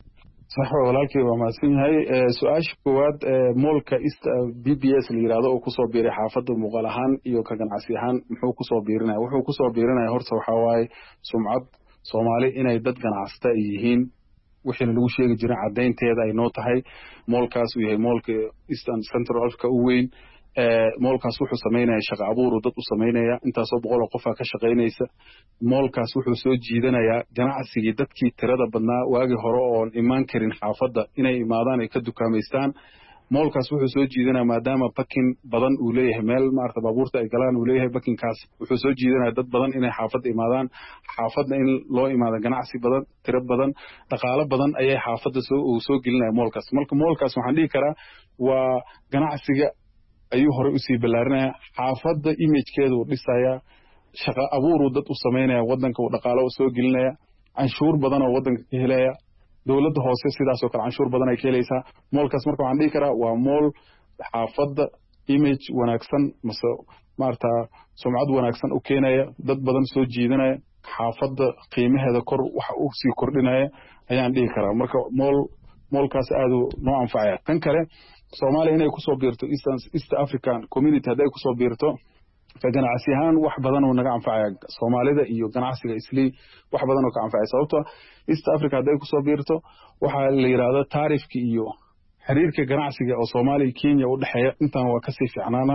صح walaalkii waa mahadsan yahay su'aasha koowaad moolka East B B S la yiraahdo oo ku soo biiray xaafadda muuqaal ahaan iyo ka ganacsi ahaan muxuu ku soo biirinaya wuxuu ku soo biirinaya horta waxa waaye sumcad Soomaali inay dad ganacsata yihiin wixii lagu sheegi jiray cadeynteeda ay noo tahay moolkaas uu yahay moolka Eastern Central Africa u weyn ee moolkaas wuxuu sameeynaya shaqo abuur dad u sameeynaya intaas oo boqol qof ka shaqeynaysa moolkaas wuxuu soo jiidanaya ganacsiga dadkii tirada badnaa waagi hore oo imaan karin xaafadda inay imaadaan ay ka dukaameystaan moolkaas wuxuu soo jiidanaya maadaama parking badan uu leeyahay meel maarta baabuurta ay galaan uu leeyahay parkingkaas wuxuu soo jiidanaya dad badan inay xaafadda imaadaan xaafadda in loo imaado ganacsi badan tiro badan dhaqaale badan ayay xaafadda soo uu soo gelinaya moolkaas marka moolkaas waxaan dhihi karaa waa ganacsiga ayuu hore u sii balaarinaya xaafadda imagekeedu uu dhisaya shaqo abuur dad u sameynaya wadanka uu dhaqaale u soo gelinaya canshuur badan oo wadanka ka helaya dawladda hoose sidaas oo kale canshuur badan ay ka helaysaa moolkaas marka waxaan dhihi karaa waa mool xaafadda image wanaagsan mase maarta sumcad wanaagsan u keenaya dad badan soo jiidanaya xaafadda qiimaheeda kor wax u sii kordhinaya ayaan dhihi karaa marka mool moolkaas aad u noo anfacaya tan kale Soomaaliya inay ku soo biirto East African Community haday ku soo biirto ka ganacsi ahaan wax badan oo naga anfacaya Soomaalida iyo ganacsiga islii wax badan oo ka anfacaya sababtoo East Africa haday ku soo biirto waxa la yiraahdo taariifki iyo xiriirka ganacsiga oo Soomaaliya iyo Kenya u dhaxeeya intaan waa ka sii fiicnaana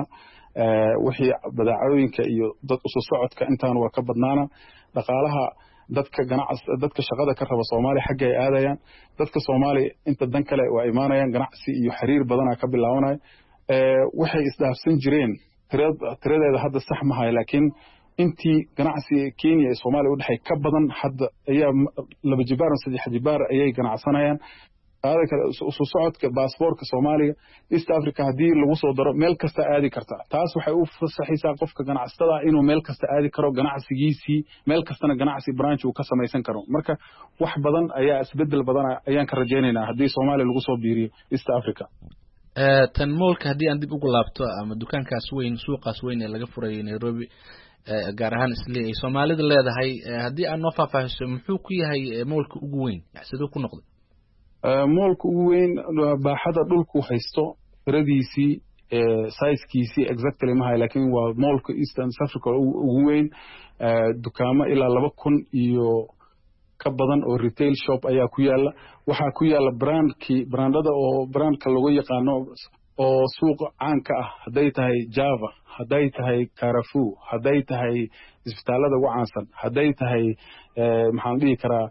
ee wixii badeecooyinka iyo dad u soo socodka intaan waa ka badnaana dhaqaalaha dadka ganacsi dadka shaqada ka raba Soomaaliya xagga ay aadayaan dadka Soomaaliya inta dan kale waa imaanayaan ganacsi iyo xiriir badan ka bilaabanay ee waxay isdhaafsan jireen tiradeeda hadda sax ma hay laakiin intii ganacsi Kenya iyo Soomaaliya u dhaxay ka badan hadda ayaa laba jibaar saddex jibaar ayay ganacsanayaan هذا كسوسات كباسبور كصوماليا إست أفريقيا هدي اللي وصل ضرب ملك كستأدي كرتا تاس وحيوف صحيح قف كجناع استدعى إنه ملك كستأدي كرو جناع سجيسي ملك استنا جناع سي برانش وكسر ما يسنكرو مركا واحد بدن أيا أسبدل بدن أيان كرجانينا هدي صوماليا اللي وصل بيري إست أفريقيا تنمولك هدي عندي بقول لابتو أما دكان كاسوين سوق كاسوين اللي جفري نيروبي gaarahaan islee Soomaalida leedahay hadii aan noo faahfaahiso muxuu ku yahay moolka ugu weyn sidoo ku noqday moolka ugu weyn baaxada dhulku haysto tiradiisii size-kiisii exactly ma hay laakiin waa moolka Eastern Africa ugu weyn dukaamo ilaa laba kun iyo ka badan oo retail shop ayaa ku yaala waxa ku yaala brandki brandada oo brandka lagu yaqaano oo suuq caan ka ah haday tahay Java haday tahay Carrefour haday tahay isbitaalada ugu caansan haday tahay maxaan dhihi karaa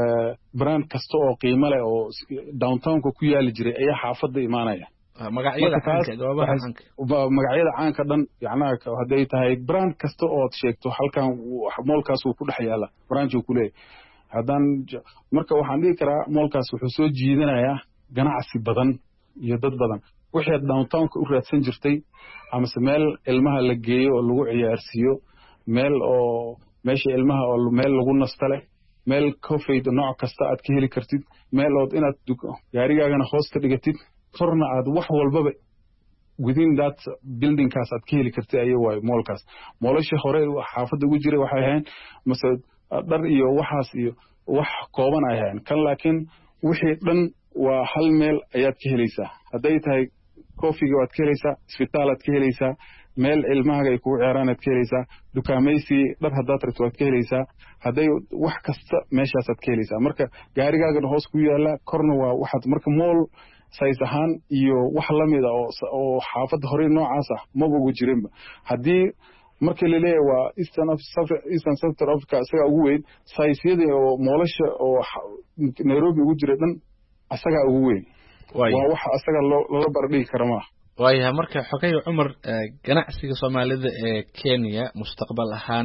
brand kasta oo qiimo leh oo downtown-ka ku yaali jiray ayaa xaafadda imaanaya magacyada caanka goobaha caanka magacyada caanka dhan yacnaa haday tahay brand kasta oo aad sheegto halkan moolkaas uu ku dhex yaala branch uu ku leeyahay haddaan marka waxaan dhihi karaa moolkaas wuxuu soo jiidanayaa ganacsi badan iyo dad badan wixii downtown-ka u raadsan jirtay ama meel ilmaha la geeyo oo lagu ciyaarsiyo meel oo meesha ilmaha oo meel lagu nasto leh meel coffee nooc kasta aad ka heli kartid meel oo inaad gaarigaagana hoos ka dhigatid korna aad wax walbaba within that building kaas aad ka heli kartid ayay way moolkaas moolasha hore xaafadda ugu jiray waxay ahayn mase dhar iyo waxaas iyo wax kooban ay ahayn kan laakiin wixii dhan waa hal meel ayaad ka helaysaa haday tahay coffee waad ka helaysaa isbitaal aad ka helaysaa meel ilmahaga ay ku ciyaaraan aad ka helaysaa dukaamaysi dhar hadaad rabto waad ka helaysaa haday wax kasta meeshaas aad ka helaysaa marka gaarigaaga hoos ku yaala korna waa waxaad marka mool size ahaan iyo wax la mid ah oo xaafadda hore noocaas ah ma ugu jirinba hadii marka la leeyahay waa Eastern Africa Eastern Central Africa isaga ugu weyn size-yada oo moolasha oo Nairobi ugu jira dhan asaga ugu weyn waa wax asaga loo bardhigi karo ma waayahay marka xogay Umar ganacsiga Soomaalida ee Kenya mustaqbal ahaan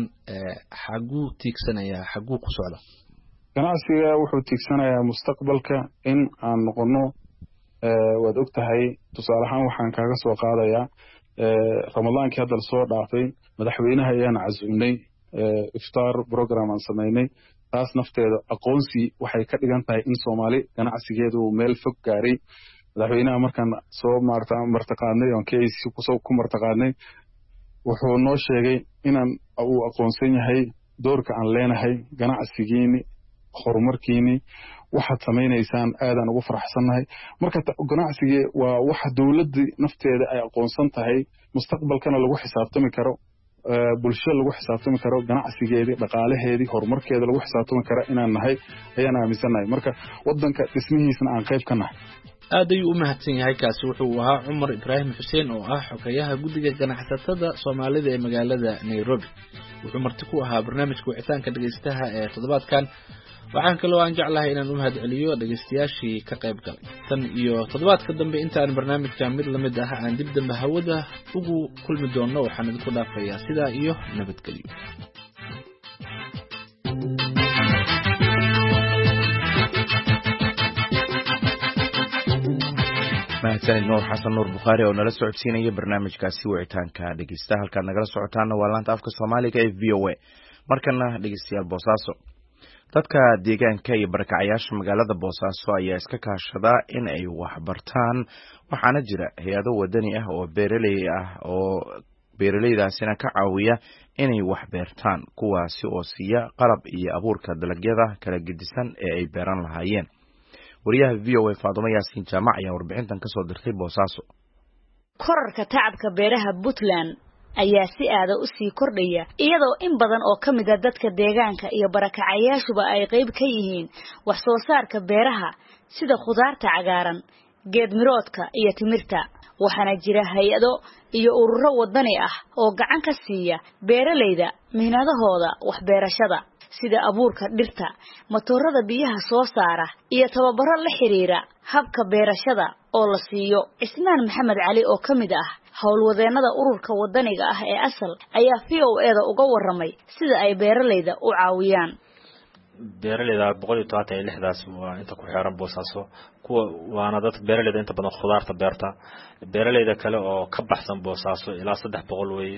xaguu tiigsanaya xaguu ku socda ganacsiga wuxuu tiigsanayaa mustaqbalka in aan noqono waad ogtahay tusaale ahaan waxaan kaaga soo qaadayaa Ramadaankii hadda soo dhaafay madaxweynaha ayaan casuumnay iftaar program aan sameynay taas nafteeda aqoonsi waxay ka dhigan tahay in Soomaali ganacsigeedu meel fog gaaray madaxweynaha markaan soo maarta martaqaadnay oo K C ku soo ku martaqaadnay wuxuu noo sheegay inaan uu aqoonsan yahay doorka aan leenahay ganacsigeeni horumarkiini waxaad samaynaysaan aadaan ugu faraxsannahay marka ganacsiga waa waxa dawladda nafteeda ay aqoonsan tahay mustaqbalkana lagu xisaabtami karo bulshada lagu xisaabtami karo ganacsigeedii dhaqaalaheedii horumarkeeda lagu xisaabtami karo inaan nahay ayaan aaminsanahay marka wadanka dhismihiisna aan qayb ka nahay aad ayuu u mahadsan yahay kaasi wuxuu ahaa Cumar Ibraahim Xuseen oo ah xogayaha guddiga ganacsatada Soomaalida ee magaalada Nairobi wuxuu marti ku ahaa barnaamijka wicitaanka dhageystaha ee toddobaadkan waxaan kaloo aan jeclahay inaan u mahadceliyo dhageystayaashii ka qayb galay tan iyo toddobaadka dambe intaan barnaamijka mid la mid ah aan dib dambe hawada ugu kulmi doono waxaan idinku dhaafayaa sidaa iyo nabadgelyo mahadsanid nuur xasan nuur bukhaari oo nala socodsiinaya barnaamijkaasi wicitaanka dhegeysta halkaad nagala socotaana waa laanta afka soomaaliga ee v o a markana dhegeystayaal boosaaso dadka deegaanka iyo barakacayaasha magaalada boosaaso ayaa iska kaashada in ay wax bartaan waxaana jira hay-ado wadani ah oo beeraley ah oo beeraleydaasina ka caawiya inay wax beertaan kuwaasi oo siiya qalab iyo abuurka dalagyada kala gedisan ee ay beeran lahaayeen wariyaha v o a Faadumo Yaasiin Jaamac ayaa warbixintan ka soo dirtay Boosaaso. Korarka tacabka beeraha Puntland ayaa si aada u sii kordhaya iyadoo in badan oo ka mid ah dadka deegaanka iyo barakacayaashuba ay qayb ka yihiin wax soo saarka beeraha sida khudaarta cagaaran, geed miroodka iyo timirta. waxaana jira hay-ado iyo ururo wadani ah oo gacan ka siiya beeraleyda mihnadahooda wax beerashada sida abuurka dhirta, matoorada biyaha soo saara iyo tababaro la xiriira habka beerashada oo la siiyo. Ismaan Maxamed Cali oo kamid ah howlwadeenada ururka wadaniga ah ee asal ayaa V O A da uga waramay sida ay beeraleyda u caawiyaan. beeraleyda boqol iyo toban iyo lix daas waa inta ku xeeran Boosaaso kuwa waana dad beeraleyda inta badan khudaarta beerta beeraleyda kale oo ka baxsan Boosaaso ilaa saddex boqol weeye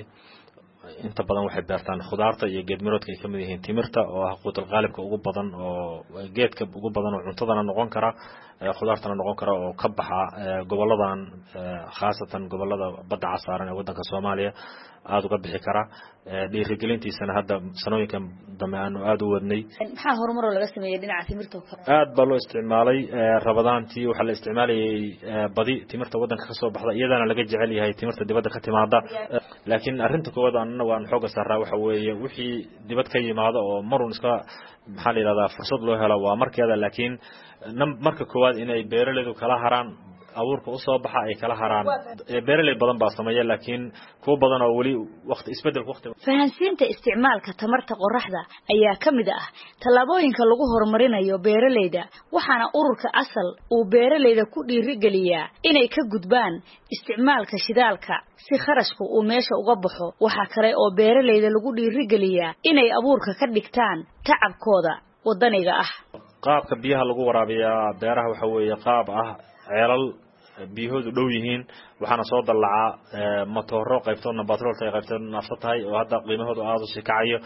inta badan waxay beertaan khudaarta iyo geed miroodka ay kamid yihiin timirta oo ah quudul qaalibka ugu badan oo geedka ugu badan oo cuntadana noqon kara khudaartana noqon kara oo ka baxa goboladan khaasatan gobolada badda casaaran ee wadanka Soomaaliya aad uga bixi kara dhiirigelintiisana hadda sanooyinkan dambe aanu aad u wadnay. maxaa horumar laga sameeyay dhinaca timirta aad baa loo isticmaalay rabadaantii waxa la isticmaalayay badi timirta wadanka ka soo baxda iyadana laga jecel yahay timirta dibadda ka timaada laakiin arrinta koowaad aan waan xooga saaraa waxa weeye wixii dibad ka yimaado oo marun iska maxaa la yiraahdaa fursad loo helo waa markeeda laakiin marka koowaad inay beeraleydu kala haraan abuurka u soo baxa ay kala haraan beeraley badan baa sameeya laakiin kuwa badan oo wali waqti isbedel waqti fahansiinta isticmaalka tamarta qorraxda ayaa kamid ah talaabooyinka lagu horumarinayo beeraleyda waxaana ururka asal uu beeraleyda ku dhiirigeliyaa inay ka gudbaan isticmaalka shidaalka si kharashku uu meesha uga baxo waxa kale oo beeraleyda lagu dhiirigeliyaa inay abuurka ka dhigtaan tacabkooda wadaniga ah qaabka biyaha lagu waraabiyaa beeraha waxa weeye qaab ah ceelal biyahoodu dhow yihiin waxaana soo dallacaa matooro qaybtoodna batroolta ay qaybtoodna nafta tahay oo hadda qiimahoodu aad u sii kacayo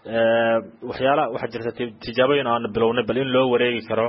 waxyaalaha waxaa jirta tijaabooyin aan bilownay bal in loo wareegi karo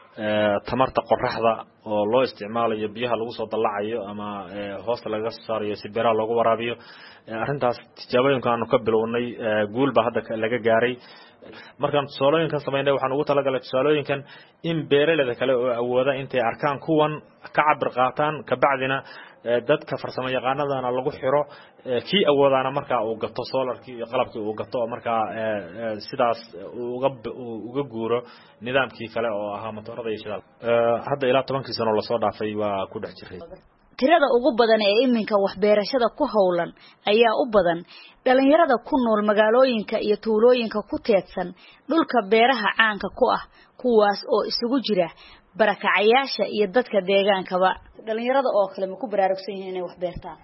tamarta qorraxda oo loo isticmaalayo biyaha lagu soo dallacayo ama hoosta laga soo saarayo si beeraha loogu waraabiyo arrintaas tijaabooyinka aanu ka bilownay guul baa hadda laga gaaray markaan tusaalooyinkan sameynay waxaan ugu talagalay tusaalooyinkan in beeraleyda kale oo awooda intay arkaan kuwan ka cabir qaataan ka bacdina dadka farsamo yaqaanadana lagu xiro kii awoodaana markaa uu gato solarkii iyo qalabkii uu gato markaa sidaas uga uga guuro nidaamkii kale oo ahaa matoorada iyo shidaal hadda ilaa tobankii sano la soo dhaafay waa ku dhex jiray tirada ugu badan ee iminka wax beerashada ku howlan ayaa u badan dhalinyarada ku nool magaalooyinka iyo tuulooyinka ku teedsan dhulka beeraha caanka ku ah kuwaas oo isugu jira barakacayaasha iyo dadka deegaankaba dhalinyarada oo kale ma ku baraarugsan yihiin inay wax beertaan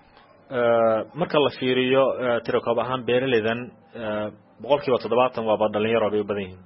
marka la fiiriyo tiro koob ahaan beeraleydan boqolkiiba toddobaatan waa dhalinyaro ay u badan yihiin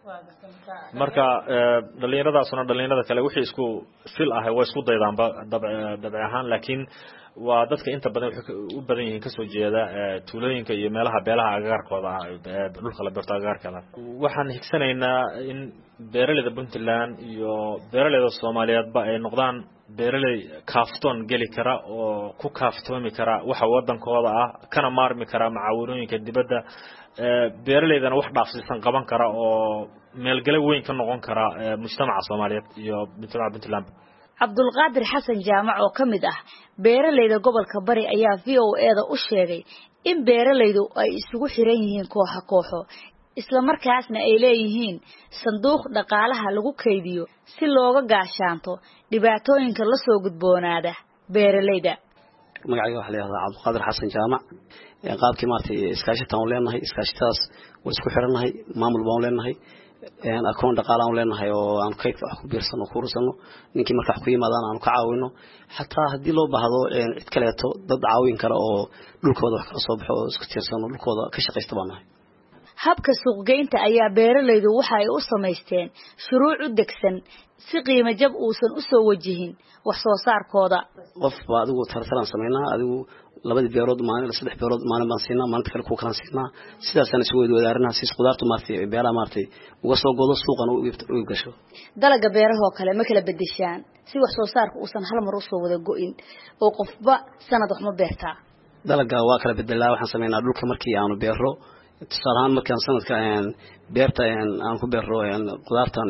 marka dhalinyaradaasuna dhalinyarada kale wixii isku fil ah way isku daydaanba dabci ahaan laakiin waa dadka inta badan u badan yihiin kasoo jeeda tuulooyinka iyo meelaha beelaha agagaarkooda dhulka la beerto agagaarkeeda waxaan higsanaynaa in beeraleyda Puntland iyo beeraleyda Soomaaliyeedba ay noqdaan beeraley kaaftoon geli kara oo ku kaaftoomi kara waxa wadankooda ah kana maarmi kara macaawinooyinka dibadda beeraleydana wax dhaafsiisan qaban kara oo meelgale weyn ka noqon kara mujtamaca Soomaaliyeed iyo Puntland Puntland Cabdulqaadir Xasan Jaamac oo kamid ah beeralayda gobolka Bari ayaa V O A da u sheegay in beeralaydu ay isugu xiran yihiin koox kooxo isla markaasna ay leeyihiin sanduuq dhaqaalaha lagu kaydiyo si looga gaashaanto dhibaatooyinka la soo gudboonaada beeralayda magacayga waxa la yiraahdaa Cabdulqaadir Xasan Jaamac ee qaabkii maartay iskaashataan leenahay iskaashataas way isku xirannahay maamul baan leenahay een akoon dhaqaale aan leenahay oo aan kayd wax ku biirsano ku rusano ninkii marka wax ku yimaadaan aan ka caawino xataa hadii loo baahdo een cid kale to dad caawin kara oo dhulkooda wax kala soo baxo oo isku tiirsano dhulkooda ka shaqeysta baanahay habka suuqgeynta ayaa beeralaydu waxa ay u sameysteen shuruuc u degsan si qiimo jab uusan u soo wajihin wax soo saarkooda qof baa adigu tartaran sameynaa adigu labadii beerood maalin saddex beerood maalin baan siinaa maalinta kale ku kala siinaa sidaas aan isku wadaarnaa si qudaartu maartay beeraha maartay uga soo godo suuqan u gasho dalaga beeraha oo kale ma kala bedeshaan si wax soo saarku uusan hal mar u soo wada go'in oo qofba sanad wax ma beertaa dalaga waa kala bedelaa waxaan sameynaa dhulka markii aanu beero تصاران مكان سنة كان بيرتا أن كبر يعني قدرتان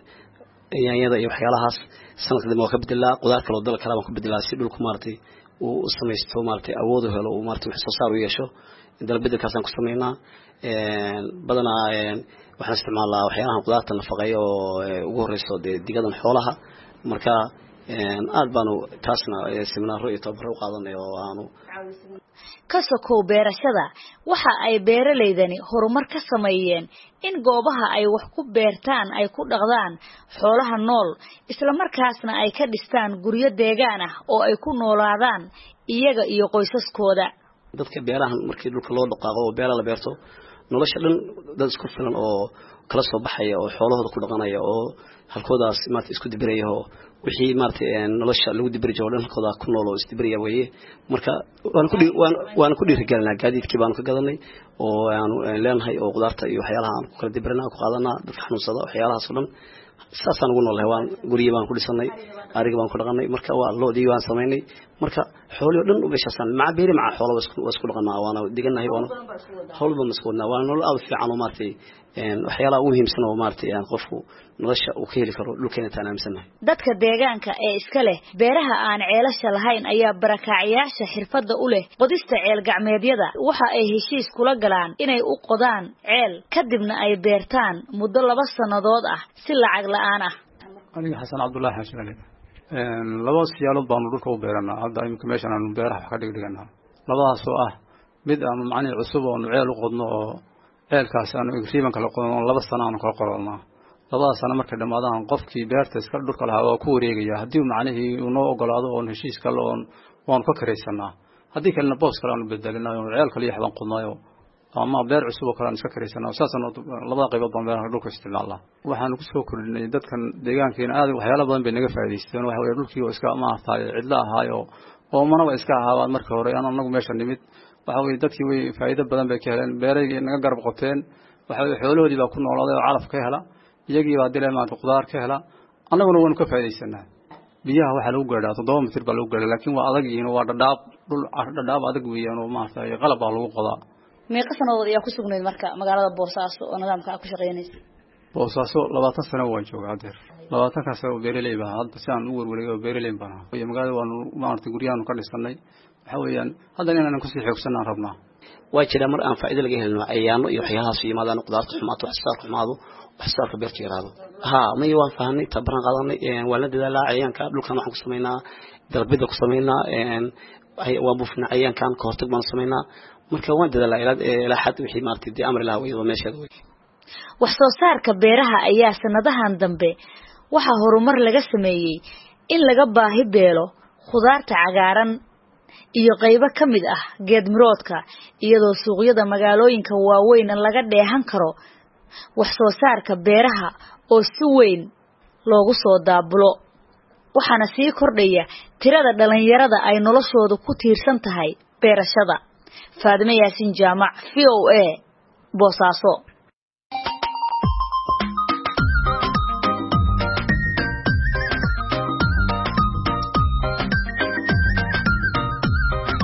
يعني هذا يحيالها سنة كده ما كبد الله قدرت كلا ضل كلام كبد الله سيدول كمارتي وسميستو مارتي أوده هلا ومارتي وحساسار ويشوا إذا بدك كاسن كسمينا بدنا وحنا استعمال الله وحيانا قدرت النفقية وجوريسو دي دي قدم حولها مركا aad baanu taasna seminaaro iyo tababar u qaadanay oo aanu ka soo beerashada waxa ay beeraleydani horumar ka sameeyeen in goobaha ay wax ku beertaan ay ku dhaqdaan xoolaha nool isla markaasna ay ka dhistaan guryo deegaan ah oo ay ku noolaadaan iyaga iyo qoysaskooda dadka beerahan markii dhulka loo dhaqaaqo oo beera la beerto nolosha dhan dad isku filan oo kala soo baxaya oo xoolahooda ku dhaqanaya oo halkoodaas maartay isku dibiraya oo wixii maartay nolosha lagu dibiri jiro halkooda ku nool oo isdibiriya weeye marka waan ku waan ku dhiirigelinaa gaadiidkii baan ka gadanay oo aan leenahay oo qudaarta iyo waxyaalaha aan ku kala dibirnaa ku qaadanaa dadka xanuunsada waxyaalahaas oo dhan saasaan ugu noolahay waan guriga baan ku dhisanay ariga baan ku dhaqanay marka waa loodii waan sameynay marka xoolo dhan u meeshaasan ma beeri ma xoolo waa isku dhaqanaa waana diganahay waana hawlba mas'uulna waana nolol aad fiican oo maartay een waxyaalaha ugu muhiimsan oo maartay aan qofku nolosha uu ka heli karo dhulkeena taan aaminsannahay dadka deegaanka ee iska leh beeraha aan ceelasha lahayn ayaa barakaaciyaasha xirfadda u leh qodista ceel gacmeedyada waxa ay heshiis kula galaan inay u qodaan ceel kadibna ay beertaan muddo laba sanadood ah si lacag la'aan ah aniga xasan cabdullaahi xashali een laba siyaalood baan dhulka u beeranaa hadda imka meeshan aan beeraha wax ka dhigdhiganaa labadaas oo ah mid aan macni cusub oo ceel u qodno oo ceelkaas aan agreement kala qodno laba sano aan kala qornaa labada sano markay dhamaadaan qofkii beerta iska dhulka lahaa oo ku wareegaya hadii macnaheedu uu noo ogolaado oo heshiis kale oo waan ka kareysanaa hadii kalena boos kale aan bedelnaa oo ceel kale yaxban qodnayo ama beer cusub oo kale aan iska kareysanaa saasan labada qaybood baan beeraha dhulka isticmaalnaa waxaan ku soo kordhinay dadkan deegaankeena aad waxyaalo badan bay naga faa'iideysteen waxa weeye dhulkii oo iska ma ahtaay cidla ahaayo oo manaba iska ahaabaan marka hore aan anagu meesha nimid waxa weeye dadkii way faa'iido badan bay ka heleen beerayga naga garab qoteen waxa weeye xoolahoodii baa ku noolaaday oo calaf ka hela iyagii baa dilay maanta qudaar ka hela annaguna waanu ka faa'iideysanaa biyaha waxa lagu gaadhaa toddoba mitir baa lagu gaadhaa laakiin waa adag yihiin waa dhadhaab dhul dhadhaab adag weeyaan oo maarta qalab baa lagu qodaa meeqa sanadood ayaa ku sugnayd marka magaalada Boosaaso oo nidaamka ku shaqeynaysa Boosaaso labaatan sano waan joogaa hadda labaatan ka sano beeraley baa hadda si aan u warwareeyo beeraley baan iyo magaalada waan maarta guriyaan ka dhisanay waxa weeyaan hadda inaan ku sii xoogsanaan rabnaa waa jira mar aan faa'iido laga helno ayaano iyo waxyaalahaas yimaadaan qudaarta xumaato wax soo xumaado wax soo ka beerta yaraado ha ma iyo waan fahanay tabaran qaadanay een wala dadaalaa ayaanka dhulkan waxaan ku sameynaa dalbida ku sameynaa een waa buufna ayaankan ka hortag baan sameynaa marka waan dadaalaa ilaa ilaa xad wixii maartay di amri laha waydo meesheeda way wax soo saarka beeraha ayaa sanadahan dambe waxa horumar laga sameeyay in laga baahi beelo khudaarta cagaaran iyo qaybo kamid ah geed miroodka iyadoo suuqyada magaalooyinka waaweyn laga dheehan karo wax soo saarka beeraha oo si weyn loogu soo daabulo waxaana sii kordhaya tirada dhalinyarada ay noloshooda ku tiirsan tahay beerashada Faadime Yaasin Jaamac V O A Boosaaso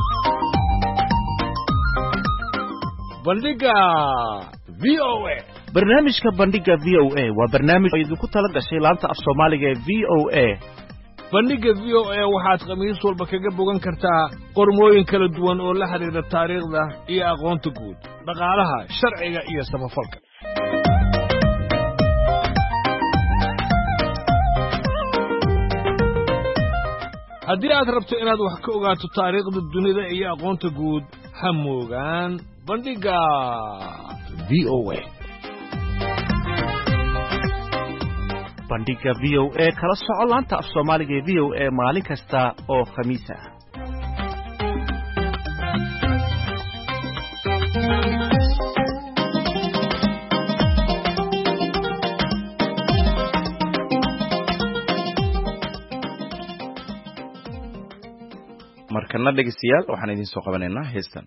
bandhiga V O A barnaamijka bandhiga v o a waa barnaamij idinku tala gashay laanta af soomaaliga ee v o a bandhiga v o a waxaad khamiis walba kaga bogan kartaa qormooyin kala duwan oo la xidhiidha taariikhda iyo aqoonta guud dhaqaalaha sharciga iyo samafalka haddii aad rabto inaad wax ka ogaato taariikhda dunida iyo aqoonta guud ha moogaan bandhiga v o a bandhiga v o a kala soco laanta af soomaaliga ee v o a maalin kasta oo khamiis ah markana dhegeystayaal waxaan idin soo qabanaynaa heestan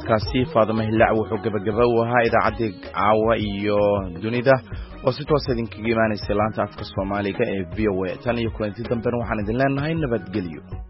codkaasi Faadimo Hilaac wuxuu gabagaba u ahaa idaacadii caawa iyo dunida oo si toos idinkaga imaanaysa laanta afka Soomaaliga ee V O A tan iyo kulanti dambe waxaan idin leenahay nabadgelyo.